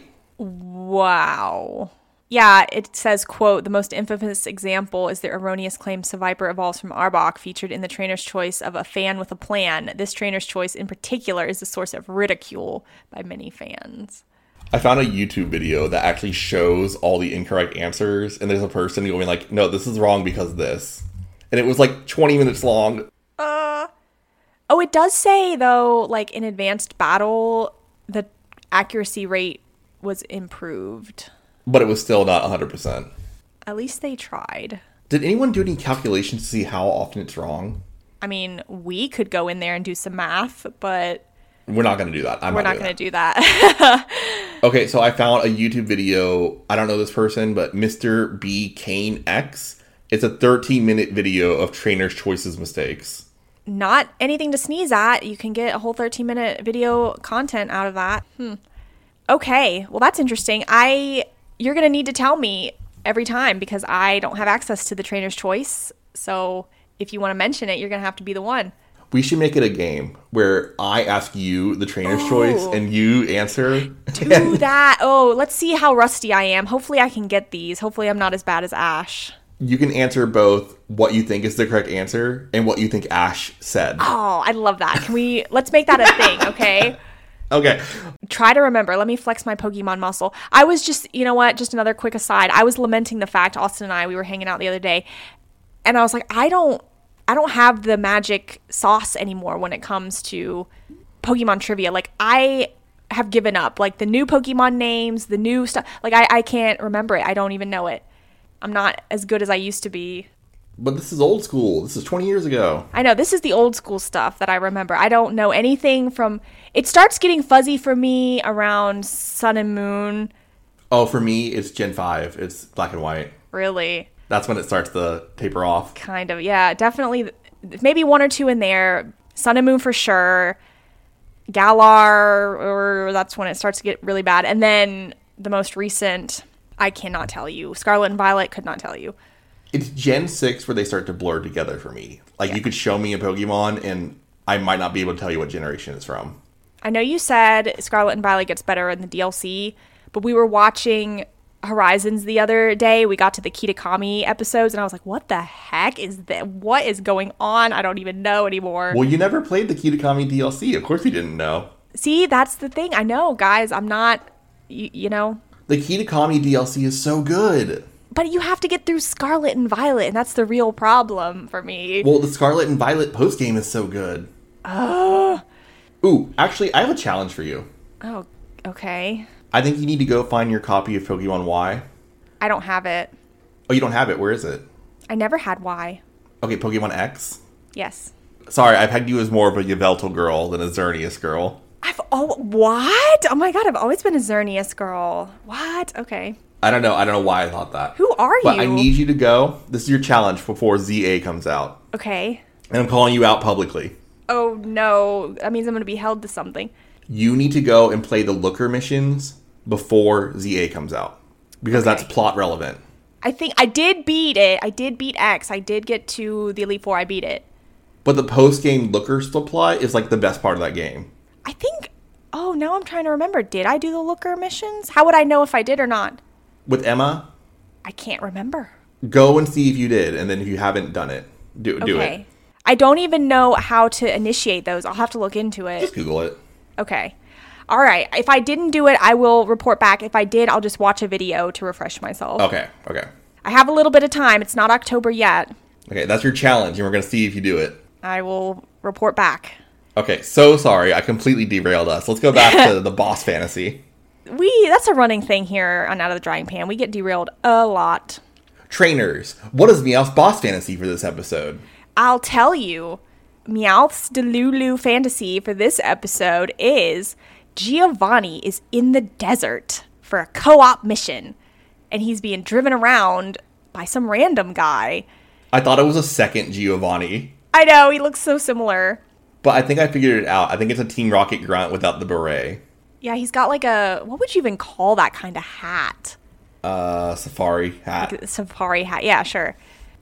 Wow. Yeah, it says, quote, the most infamous example is the erroneous claim Seviper evolves from Arbok, featured in the trainer's choice of A Fan with a Plan. This trainer's choice in particular is the source of ridicule by many fans. I found a YouTube video that actually shows all the incorrect answers, and there's a person going like, no, this is wrong because of this. And it was like twenty minutes long. Uh, oh, it does say, though, like in advanced battle, the accuracy rate was improved. But it was still not one hundred percent. At least they tried. Did anyone do any calculations to see how often it's wrong? I mean, we could go in there and do some math, but... We're not going to do that. I'm we're not, not going to do that. that. Okay, so I found a YouTube video. I don't know this person, but Mister B. Kane X. It's a thirteen minute video of Trainer's Choices mistakes. Not anything to sneeze at. You can get a whole thirteen minute video content out of that. Hmm. Okay, well, that's interesting. I... You're going to need to tell me every time because I don't have access to the Trainer's Choice. So if you want to mention it, you're going to have to be the one. We should make it a game where I ask you the Trainer's Oh. Choice and you answer. Do that. Oh, let's see how rusty I am. Hopefully I can get these. Hopefully I'm not as bad as Ash. You can answer both what you think is the correct answer and what you think Ash said. Oh, I love that. Can we... Let's make that a thing, okay? Okay. Try to remember. Let me flex my Pokemon muscle. I was just, you know what, just another quick aside. I was lamenting the fact, Austin and I, we were hanging out the other day, and I was like, I don't, I don't have the magic sauce anymore when it comes to Pokemon trivia. Like, I have given up. Like, the new Pokemon names, the new stuff, like, I, I can't remember it. I don't even know it. I'm not as good as I used to be. But this is old school. This is twenty years ago. I know. This is the old school stuff that I remember. I don't know anything from... It starts getting fuzzy for me around Sun and Moon. Oh, for me, it's Gen five. It's black and white. Really? That's when it starts to taper off. Kind of. Yeah, definitely. Maybe one or two in there. Sun and Moon for sure. Galar, or that's when it starts to get really bad. And then the most recent, I cannot tell you. Scarlet and Violet, could not tell you. It's Gen six where they start to blur together for me. Like, Yeah. you could show me a Pokemon, and I might not be able to tell you what generation it's from. I know you said Scarlet and Violet gets better in the D L C, but we were watching Horizons the other day. We got to the Kitakami episodes, and I was like, what the heck is that? What is going on? I don't even know anymore. Well, you never played the Kitakami D L C. Of course you didn't know. See, that's the thing. I know, guys. I'm not, you, you know. The Kitakami D L C is so good. But you have to get through Scarlet and Violet, and that's the real problem for me. Well, the Scarlet and Violet postgame is so good. Oh. Ooh, actually, I have a challenge for you. Oh, okay. I think you need to go find your copy of Pokemon Y. I don't have it. Oh, you don't have it? Where is it? I never had Y. Okay, Pokemon X? Yes. Sorry, I pegged you as more of a Yveltal girl than a Xerneas girl. I've, oh, what? Oh my god, I've always been a Xerneas girl. What? Okay. I don't know. I don't know why I thought that. Who are But you? I need you to go. This is your challenge before Z A comes out. Okay. And I'm calling you out publicly. Oh no, that means I'm going to be held to something. You need to go and play the Looker missions before Z A comes out. Because Okay. that's plot relevant. I think I did beat it. I did beat X. I did get to the Elite Four. I beat it. But the post-game Looker supply is like the best part of that game. I think... Oh, now I'm trying to remember. Did I do the Looker missions? How would I know if I did or not? With Emma, I can't remember. go and see if you did. And then if you haven't done it, do, do Okay. it. I don't even know how to initiate those. I'll have to look into it. Just Google it. Okay. All right. If I didn't do it, I will report back. If I did, I'll just watch a video to refresh myself. Okay, okay. I have a little bit of time. It's not October yet. Okay, that's your challenge, and we're going to see if you do it. I will report back. Okay, so sorry. I completely derailed us. Let's go back to the boss fantasy. We that's a running thing here on Out of the Drying Pan. We get derailed a lot. Trainers, what is Meowth's boss fantasy for this episode? I'll tell you, Meowth's Delulu fantasy for this episode is Giovanni is in the desert for a co-op mission, and he's being driven around by some random guy. I thought it was a second Giovanni, I know, he looks so similar. but I think I figured it out. I think it's a Team Rocket grunt without the beret. Yeah, he's got like a, what would you even call that kind of hat? Uh, safari hat. Like a safari hat. Yeah, sure.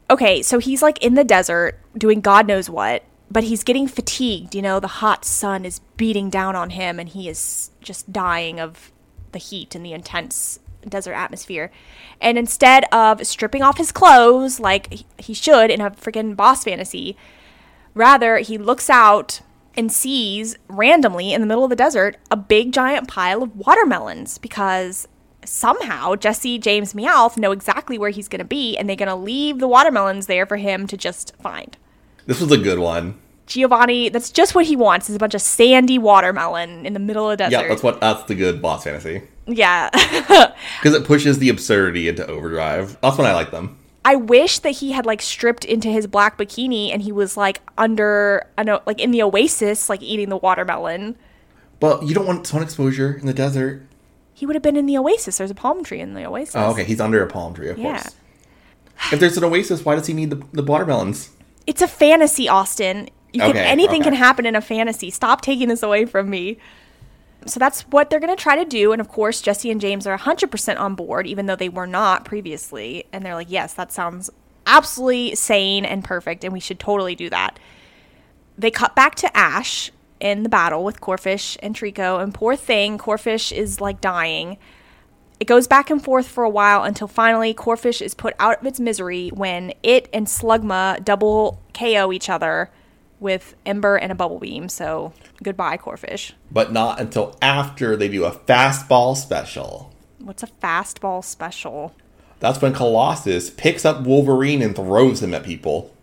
Okay, so he's like in the desert doing God knows what, but he's getting fatigued. You know, the hot sun is beating down on him and he is just dying of the heat and the intense desert atmosphere. And instead of stripping off his clothes like he should in a freaking boss fantasy, rather he looks out and sees randomly in the middle of the desert a big giant pile of watermelons because somehow Jesse, James, Meowth know exactly where he's going to be and they're going to leave the watermelons there for him to just find. This was a good one. Giovanni, that's just what he wants, is a bunch of sandy watermelon in the middle of the desert. Yeah, that's what that's the good boss fantasy. Yeah. Because it pushes the absurdity into overdrive. That's when I like them. I wish that he had like stripped into his black bikini and he was like under, I know, like in the oasis, like eating the watermelon. But you don't want sun exposure in the desert. He would have been in the oasis. There's a palm tree in the oasis. Oh, okay. He's under a palm tree, of Yeah. course. If there's an oasis, why does he need the, the watermelons? It's a fantasy, Austin. You can, Okay, anything okay. can happen in a fantasy. Stop taking this away from me. So that's what they're going to try to do. And of course, Jesse and James are one hundred percent on board, even though they were not previously. And they're like, yes, that sounds absolutely sane and perfect. And we should totally do that. They cut back to Ash in the battle with Corfish and Trico. And poor thing, Corfish is like dying. It goes back and forth for a while until finally Corfish is put out of its misery when it and Slugma double K O each other with Ember and a Bubble Beam. So goodbye, Corfish. But not until after they do a fastball special. What's a fastball special? That's when Colossus picks up Wolverine and throws him at people.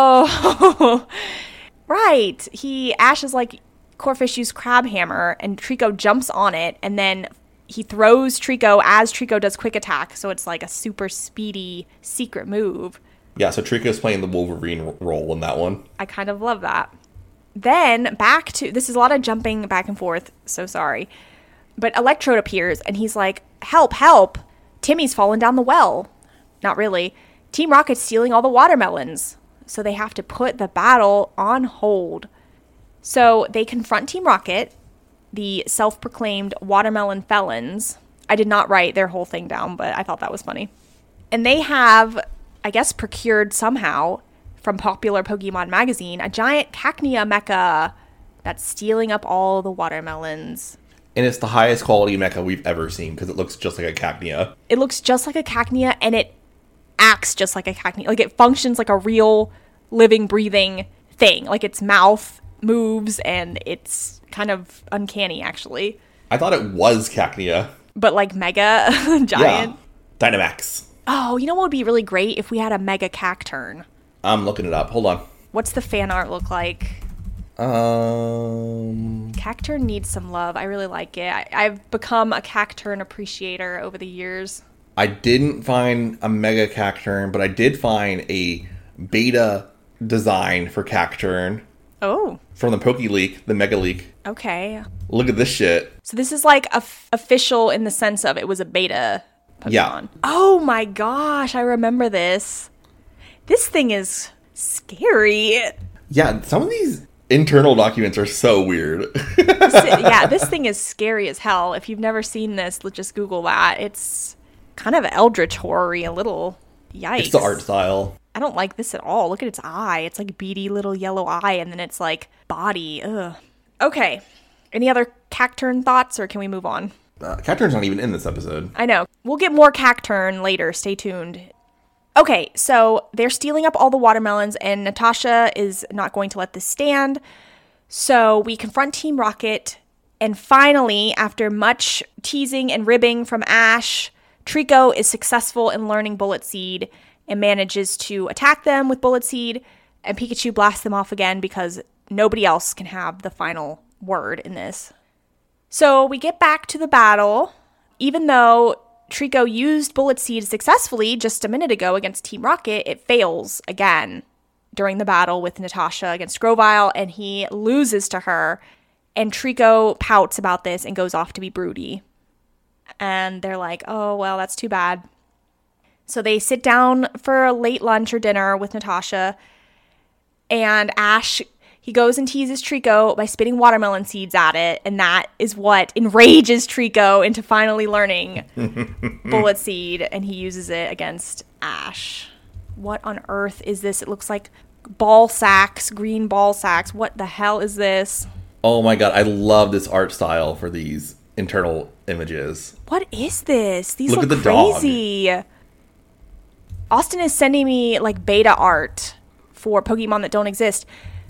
Oh, right. He, Ash is like, Corfish used Crab Hammer and Trico jumps on it and then he throws Trico as Trico does quick attack. So it's like a super speedy secret move. Yeah, so Trico's playing the Wolverine r- role in that one. I kind of love that. Then back to, this is a lot of jumping back and forth, so sorry. But Electrode appears and he's like, help, help. Timmy's fallen down the well. Not really. Team Rocket's stealing all the watermelons. So they have to put the battle on hold. So they confront Team Rocket, the self-proclaimed watermelon felons. I did not write their whole thing down, but I thought that was funny. And they have, I guess, procured somehow from Popular Pokemon Magazine a giant Cacnea mecha that's stealing up all the watermelons. And it's the highest quality mecha we've ever seen because it looks just like a Cacnea. It looks just like a Cacnea and it acts just like a Cacnea. Like it functions like a real living, breathing thing. Like its mouth moves and it's kind of uncanny actually. I thought it was Cacnea. But like mega giant. Yeah. Dynamax. Oh, you know what would be really great if we had a mega Cacturn? I'm looking it up. Hold on. What's the fan art look like? Um, Cacturn needs some love. I really like it. I, I've become a Cacturn appreciator over the years. I didn't find a Mega Cacturn, but I did find a beta design for Cacturn Oh, from the Poke Leak, the Mega Leak. okay. Look at this shit. So this is like a f- official in the sense of it was a beta Pokemon. Yeah. Oh my gosh, I remember this. This thing is scary. Yeah, some of these internal documents are so weird. This, yeah, this thing is scary as hell. If you've never seen this, let's just Google that. It's kind of eldritch horror-y, a little. Yikes. It's the art style. I don't like this at all. Look at its eye. It's like beady little yellow eye, and then it's like body. Ugh. Okay. Any other Cacturn thoughts, or can we move on? Uh, Cacturn's not even in this episode. I know. We'll get more Cacturn later. Stay tuned. Okay, so they're stealing up all the watermelons, and Natasha is not going to let this stand. So we confront Team Rocket, and finally, after much teasing and ribbing from Ash, Trico is successful in learning Bullet Seed and manages to attack them with Bullet Seed, and Pikachu blasts them off again because nobody else can have the final word in this. So we get back to the battle. Even though Trico used Bullet Seed successfully just a minute ago against Team Rocket, it fails again during the battle with Natasha against Grovyle, and he loses to her. And Trico pouts about this and goes off to be broody. And they're like, oh, well, that's too bad. So they sit down for a late lunch or dinner with Natasha, and Ash, he goes and teases Trico by spitting watermelon seeds at it, and that is what enrages Trico into finally learning Bullet Seed, and he uses it against Ash. What on earth is this? It looks like ball sacks, green ball sacks. What the hell is this? Oh my god, I love this art style for these internal images. What is this? These Look look at the dog. crazy. Austin is sending me like beta art for Pokemon that don't exist.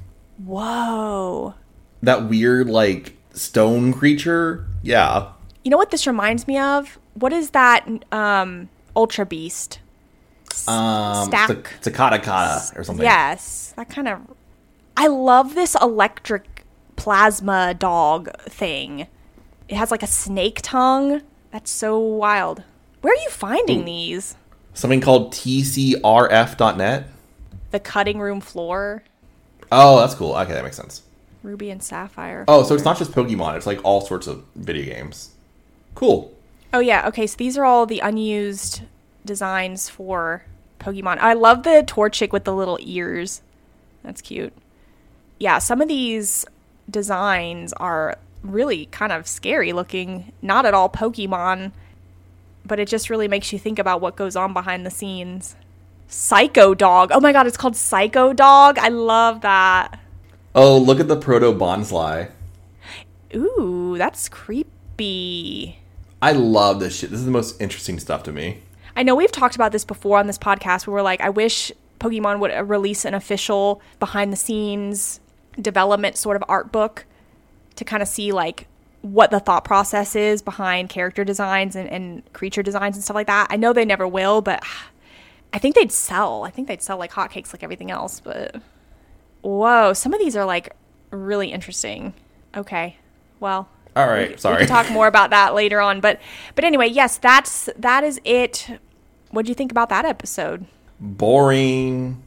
Whoa. That weird, like, stone creature? Yeah. You know what this reminds me of? What is that um, Ultra Beast? Um, Stack. Cicada Kata or something. Yes. That kind of... I love this electric plasma dog thing. It has like a snake tongue. That's so wild. Where are you finding Ooh. these? Something called T C R F dot net. The cutting room floor. Oh, that's cool. Okay, that makes sense. Ruby and Sapphire. Oh, so it's not just Pokemon. It's like all sorts of video games. Cool. Oh, yeah. Okay, so these are all the unused designs for Pokemon. I love the Torchic with the little ears. That's cute. Yeah, some of these designs are really kind of scary looking. Not at all Pokemon, but it just really makes you think about what goes on behind the scenes. Psycho Dog. Oh my god, it's called Psycho Dog. I love that. Oh, look at the Proto Bonsly. Ooh, that's creepy. I love this shit. This is the most interesting stuff to me. I know we've talked about this before on this podcast where we're like, I wish Pokemon would uh, release an official behind the scenes development sort of art book to kind of see like what the thought process is behind character designs and, and creature designs and stuff like that. I know they never will, but I think they'd sell. I think they'd sell like hotcakes like everything else, but whoa, some of these are like really interesting. Okay, well, all right, we, sorry. We can talk more about that later on, but but anyway, yes, that's that is it. What do you think about that episode? Boring.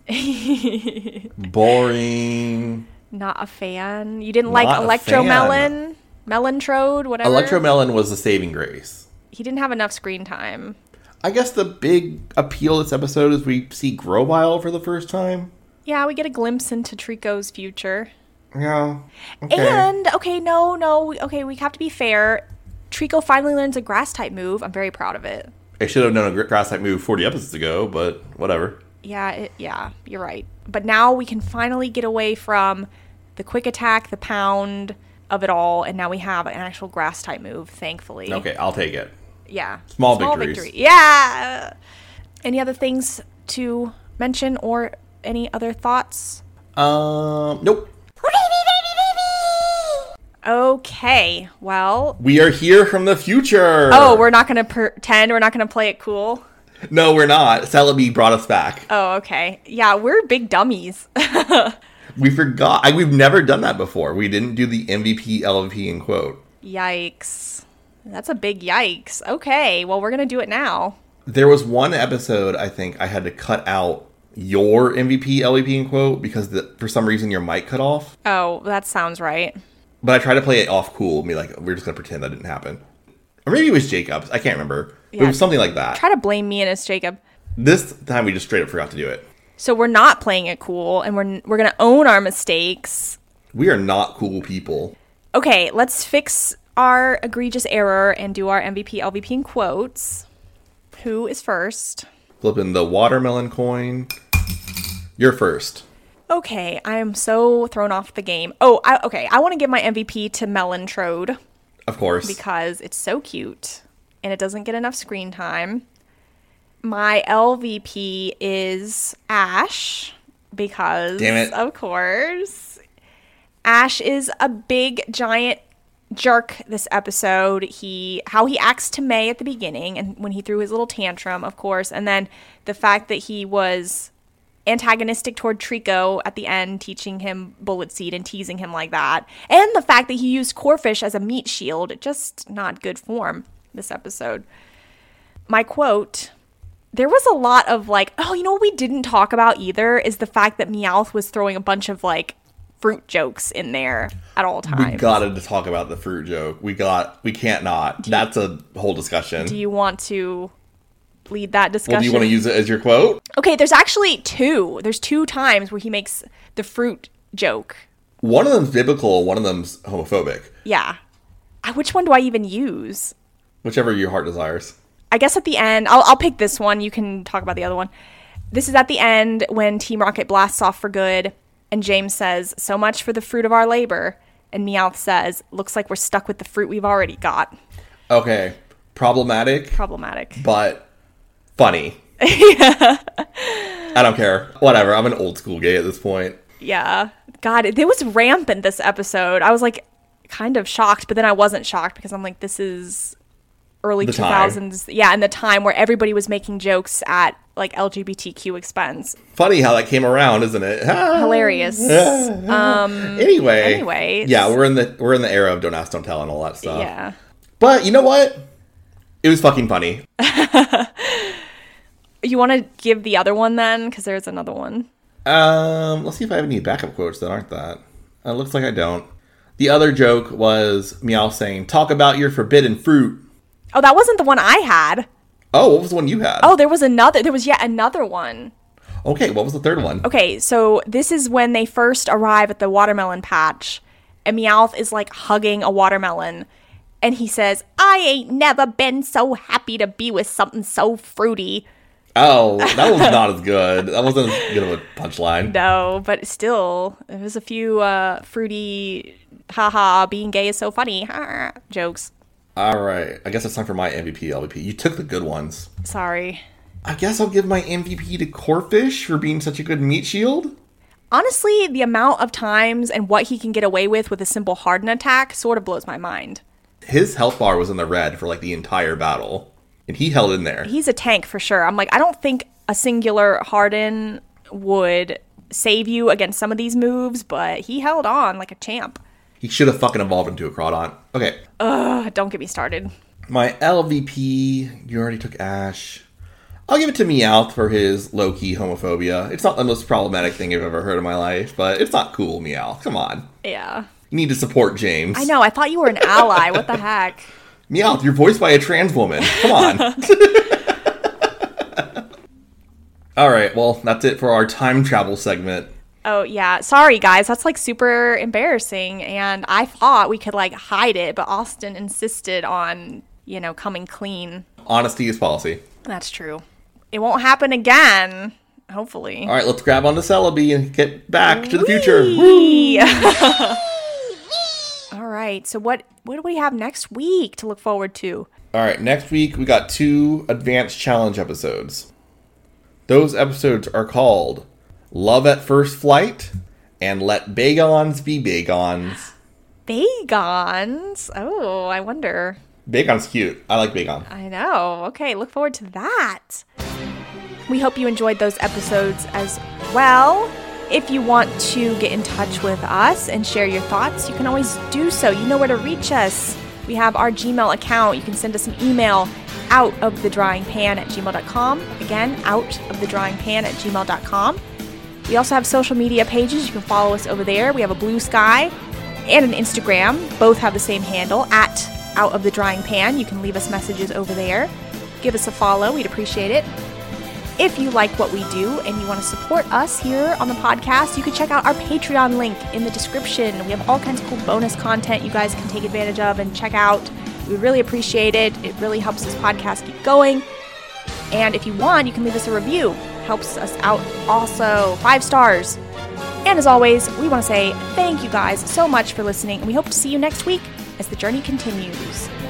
Boring. Not a fan. You didn't Not like a Electro fan. Melon, Melontrode, whatever. Electro Melon was the saving grace. He didn't have enough screen time. I guess the big appeal of this episode is we see Grovyle for the first time. Yeah, we get a glimpse into Trico's future. Yeah. Okay. And, okay, no, no, okay, we have to be fair. Trico finally learns a grass-type move. I'm very proud of it. I should have known a grass-type move forty episodes ago, but whatever. Yeah, it, yeah, you're right. But now we can finally get away from the quick attack, the pound of it all, and now we have an actual grass-type move, thankfully. Okay, I'll take it. Yeah. Small victories. victory. Yeah. Any other things to mention or any other thoughts? Um, nope. Okay, well. We are here from the future. Oh, we're not going to pretend. We're not going to play it cool. No, we're not. Celebi brought us back. Oh, okay. Yeah, we're big dummies. We forgot. I, we've never done that before. We didn't do the M V P, L V P, and quote. Yikes. That's a big yikes. Okay, well, we're going to do it now. There was one episode, I think, I had to cut out your M V P, L V P, and quote because the, for some reason your mic cut off. Oh, that sounds right. But I tried to play it off cool and be like, we're just going to pretend that didn't happen. Or maybe it was Jacob's. I can't remember. Yeah. It was something like that. Try to blame me and it's Jacob. This time we just straight up forgot to do it. So we're not playing it cool, and we're we're going to own our mistakes. We are not cool people. Okay, let's fix our egregious error and do our M V P, L V P, and quotes. Who is first? Flipping the watermelon coin. You're first. Okay, I am so thrown off the game. Oh, I, okay, I want to give my M V P to Melontrode Of course. because it's so cute and it doesn't get enough screen time. My L V P is Ash because, Damn it. of course, Ash is a big, giant jerk this episode. He how he acts to May at the beginning and when he threw his little tantrum, of course, and then the fact that he was antagonistic toward Trico at the end, teaching him Bullet Seed and teasing him like that, and the fact that he used Corphish as a meat shield, just not good form this episode. My quote, there was a lot of like, oh, you know what we didn't talk about either is the fact that Meowth was throwing a bunch of like fruit jokes in there at all times. We gotta talk about the fruit joke. We got, we can't not. you- That's a whole discussion. Do you want to lead that discussion? Well, do you want to use it as your quote? Okay, there's actually two. There's two times where he makes the fruit joke. One of them's biblical, one of them's homophobic. Yeah. Uh, Which one do I even use? Whichever your heart desires. I guess at the end, I'll, I'll pick this one. You can talk about the other one. This is at the end when Team Rocket blasts off for good, and James says, "So much for the fruit of our labor." And Meowth says, "Looks like we're stuck with the fruit we've already got." Okay. Problematic. Problematic. But funny. Yeah. I don't care. Whatever. I'm an old school gay at this point. Yeah. God, it, it was rampant this episode. I was like kind of shocked, but then I wasn't shocked because I'm like, this is early The two thousands. Time. Yeah, and the time where everybody was making jokes at like L G B T Q expense. Funny how that came around, isn't it? Hilarious. um Anyway. Anyway. Yeah, we're in the we're in the era of don't ask, don't tell and all that stuff. Yeah. But you know what? It was fucking funny. You want to give the other one then? Because there's another one. Um, let's see if I have any backup quotes that aren't that. It uh, looks like I don't. The other joke was Meowth saying, "Talk about your forbidden fruit." Oh, that wasn't the one I had. Oh, what was the one you had? Oh, there was another. There was yet another one. Okay, what was the third one? Okay, so this is when they first arrive at the watermelon patch, and Meowth is like hugging a watermelon, and he says, "I ain't never been so happy to be with something so fruity." Oh, that was not as good. That wasn't as good of a punchline. No, but still, there was a few uh, fruity, haha, being gay is so funny, ha, jokes. All right, I guess it's time for my M V P, L V P. You took the good ones. Sorry. I guess I'll give my M V P to Corfish for being such a good meat shield. Honestly, the amount of times and what he can get away with with a simple Harden attack sort of blows my mind. His health bar was in the red for like the entire battle. And he held in there. He's a tank for sure. I'm like, I don't think a singular Harden would save you against some of these moves, but he held on like a champ. He should have fucking evolved into a Crawdon. Okay. Ugh, don't get me started. My L V P, you already took Ash. I'll give it to Meowth for his low-key homophobia. It's not the most problematic thing I've ever heard in my life, but it's not cool, Meowth. Come on. Yeah. You need to support James. I know. I thought you were an ally. What the heck? Meowth, you're voiced by a trans woman. Come on. All right, well, that's it for our time travel segment. Oh, yeah. Sorry, guys. That's, like, super embarrassing. And I thought we could, like, hide it, but Austin insisted on, you know, coming clean. Honesty is policy. That's true. It won't happen again, hopefully. All right, let's grab onto Celebi and get back to the future. Woo! All right. So what, what do we have next week to look forward to? All right, next week we got two advanced challenge episodes. Those episodes are called Love at First Flight and Let Bagons Be Bagons. Bagons? Oh, I wonder. Bagon's cute. I like Bagon. I know. Okay, look forward to that. We hope you enjoyed those episodes as well. If you want to get in touch with us and share your thoughts, you can always do so. You know where to reach us. We have our Gmail account. You can send us an email, out of the drying pan at gmail dot com. Again, out of the drying pan at gmail dot com. We also have social media pages. You can follow us over there. We have a Blue Sky and an Instagram. Both have the same handle, at out of the drying pan. You can leave us messages over there. Give us a follow. We'd appreciate it. If you like what we do and you want to support us here on the podcast, you can check out our Patreon link in the description. We have all kinds of cool bonus content you guys can take advantage of and check out. We really appreciate it. It really helps this podcast keep going. And if you want, you can leave us a review. Helps us out also. Five stars. And as always, we want to say thank you guys so much for listening, and we hope to see you next week as the journey continues.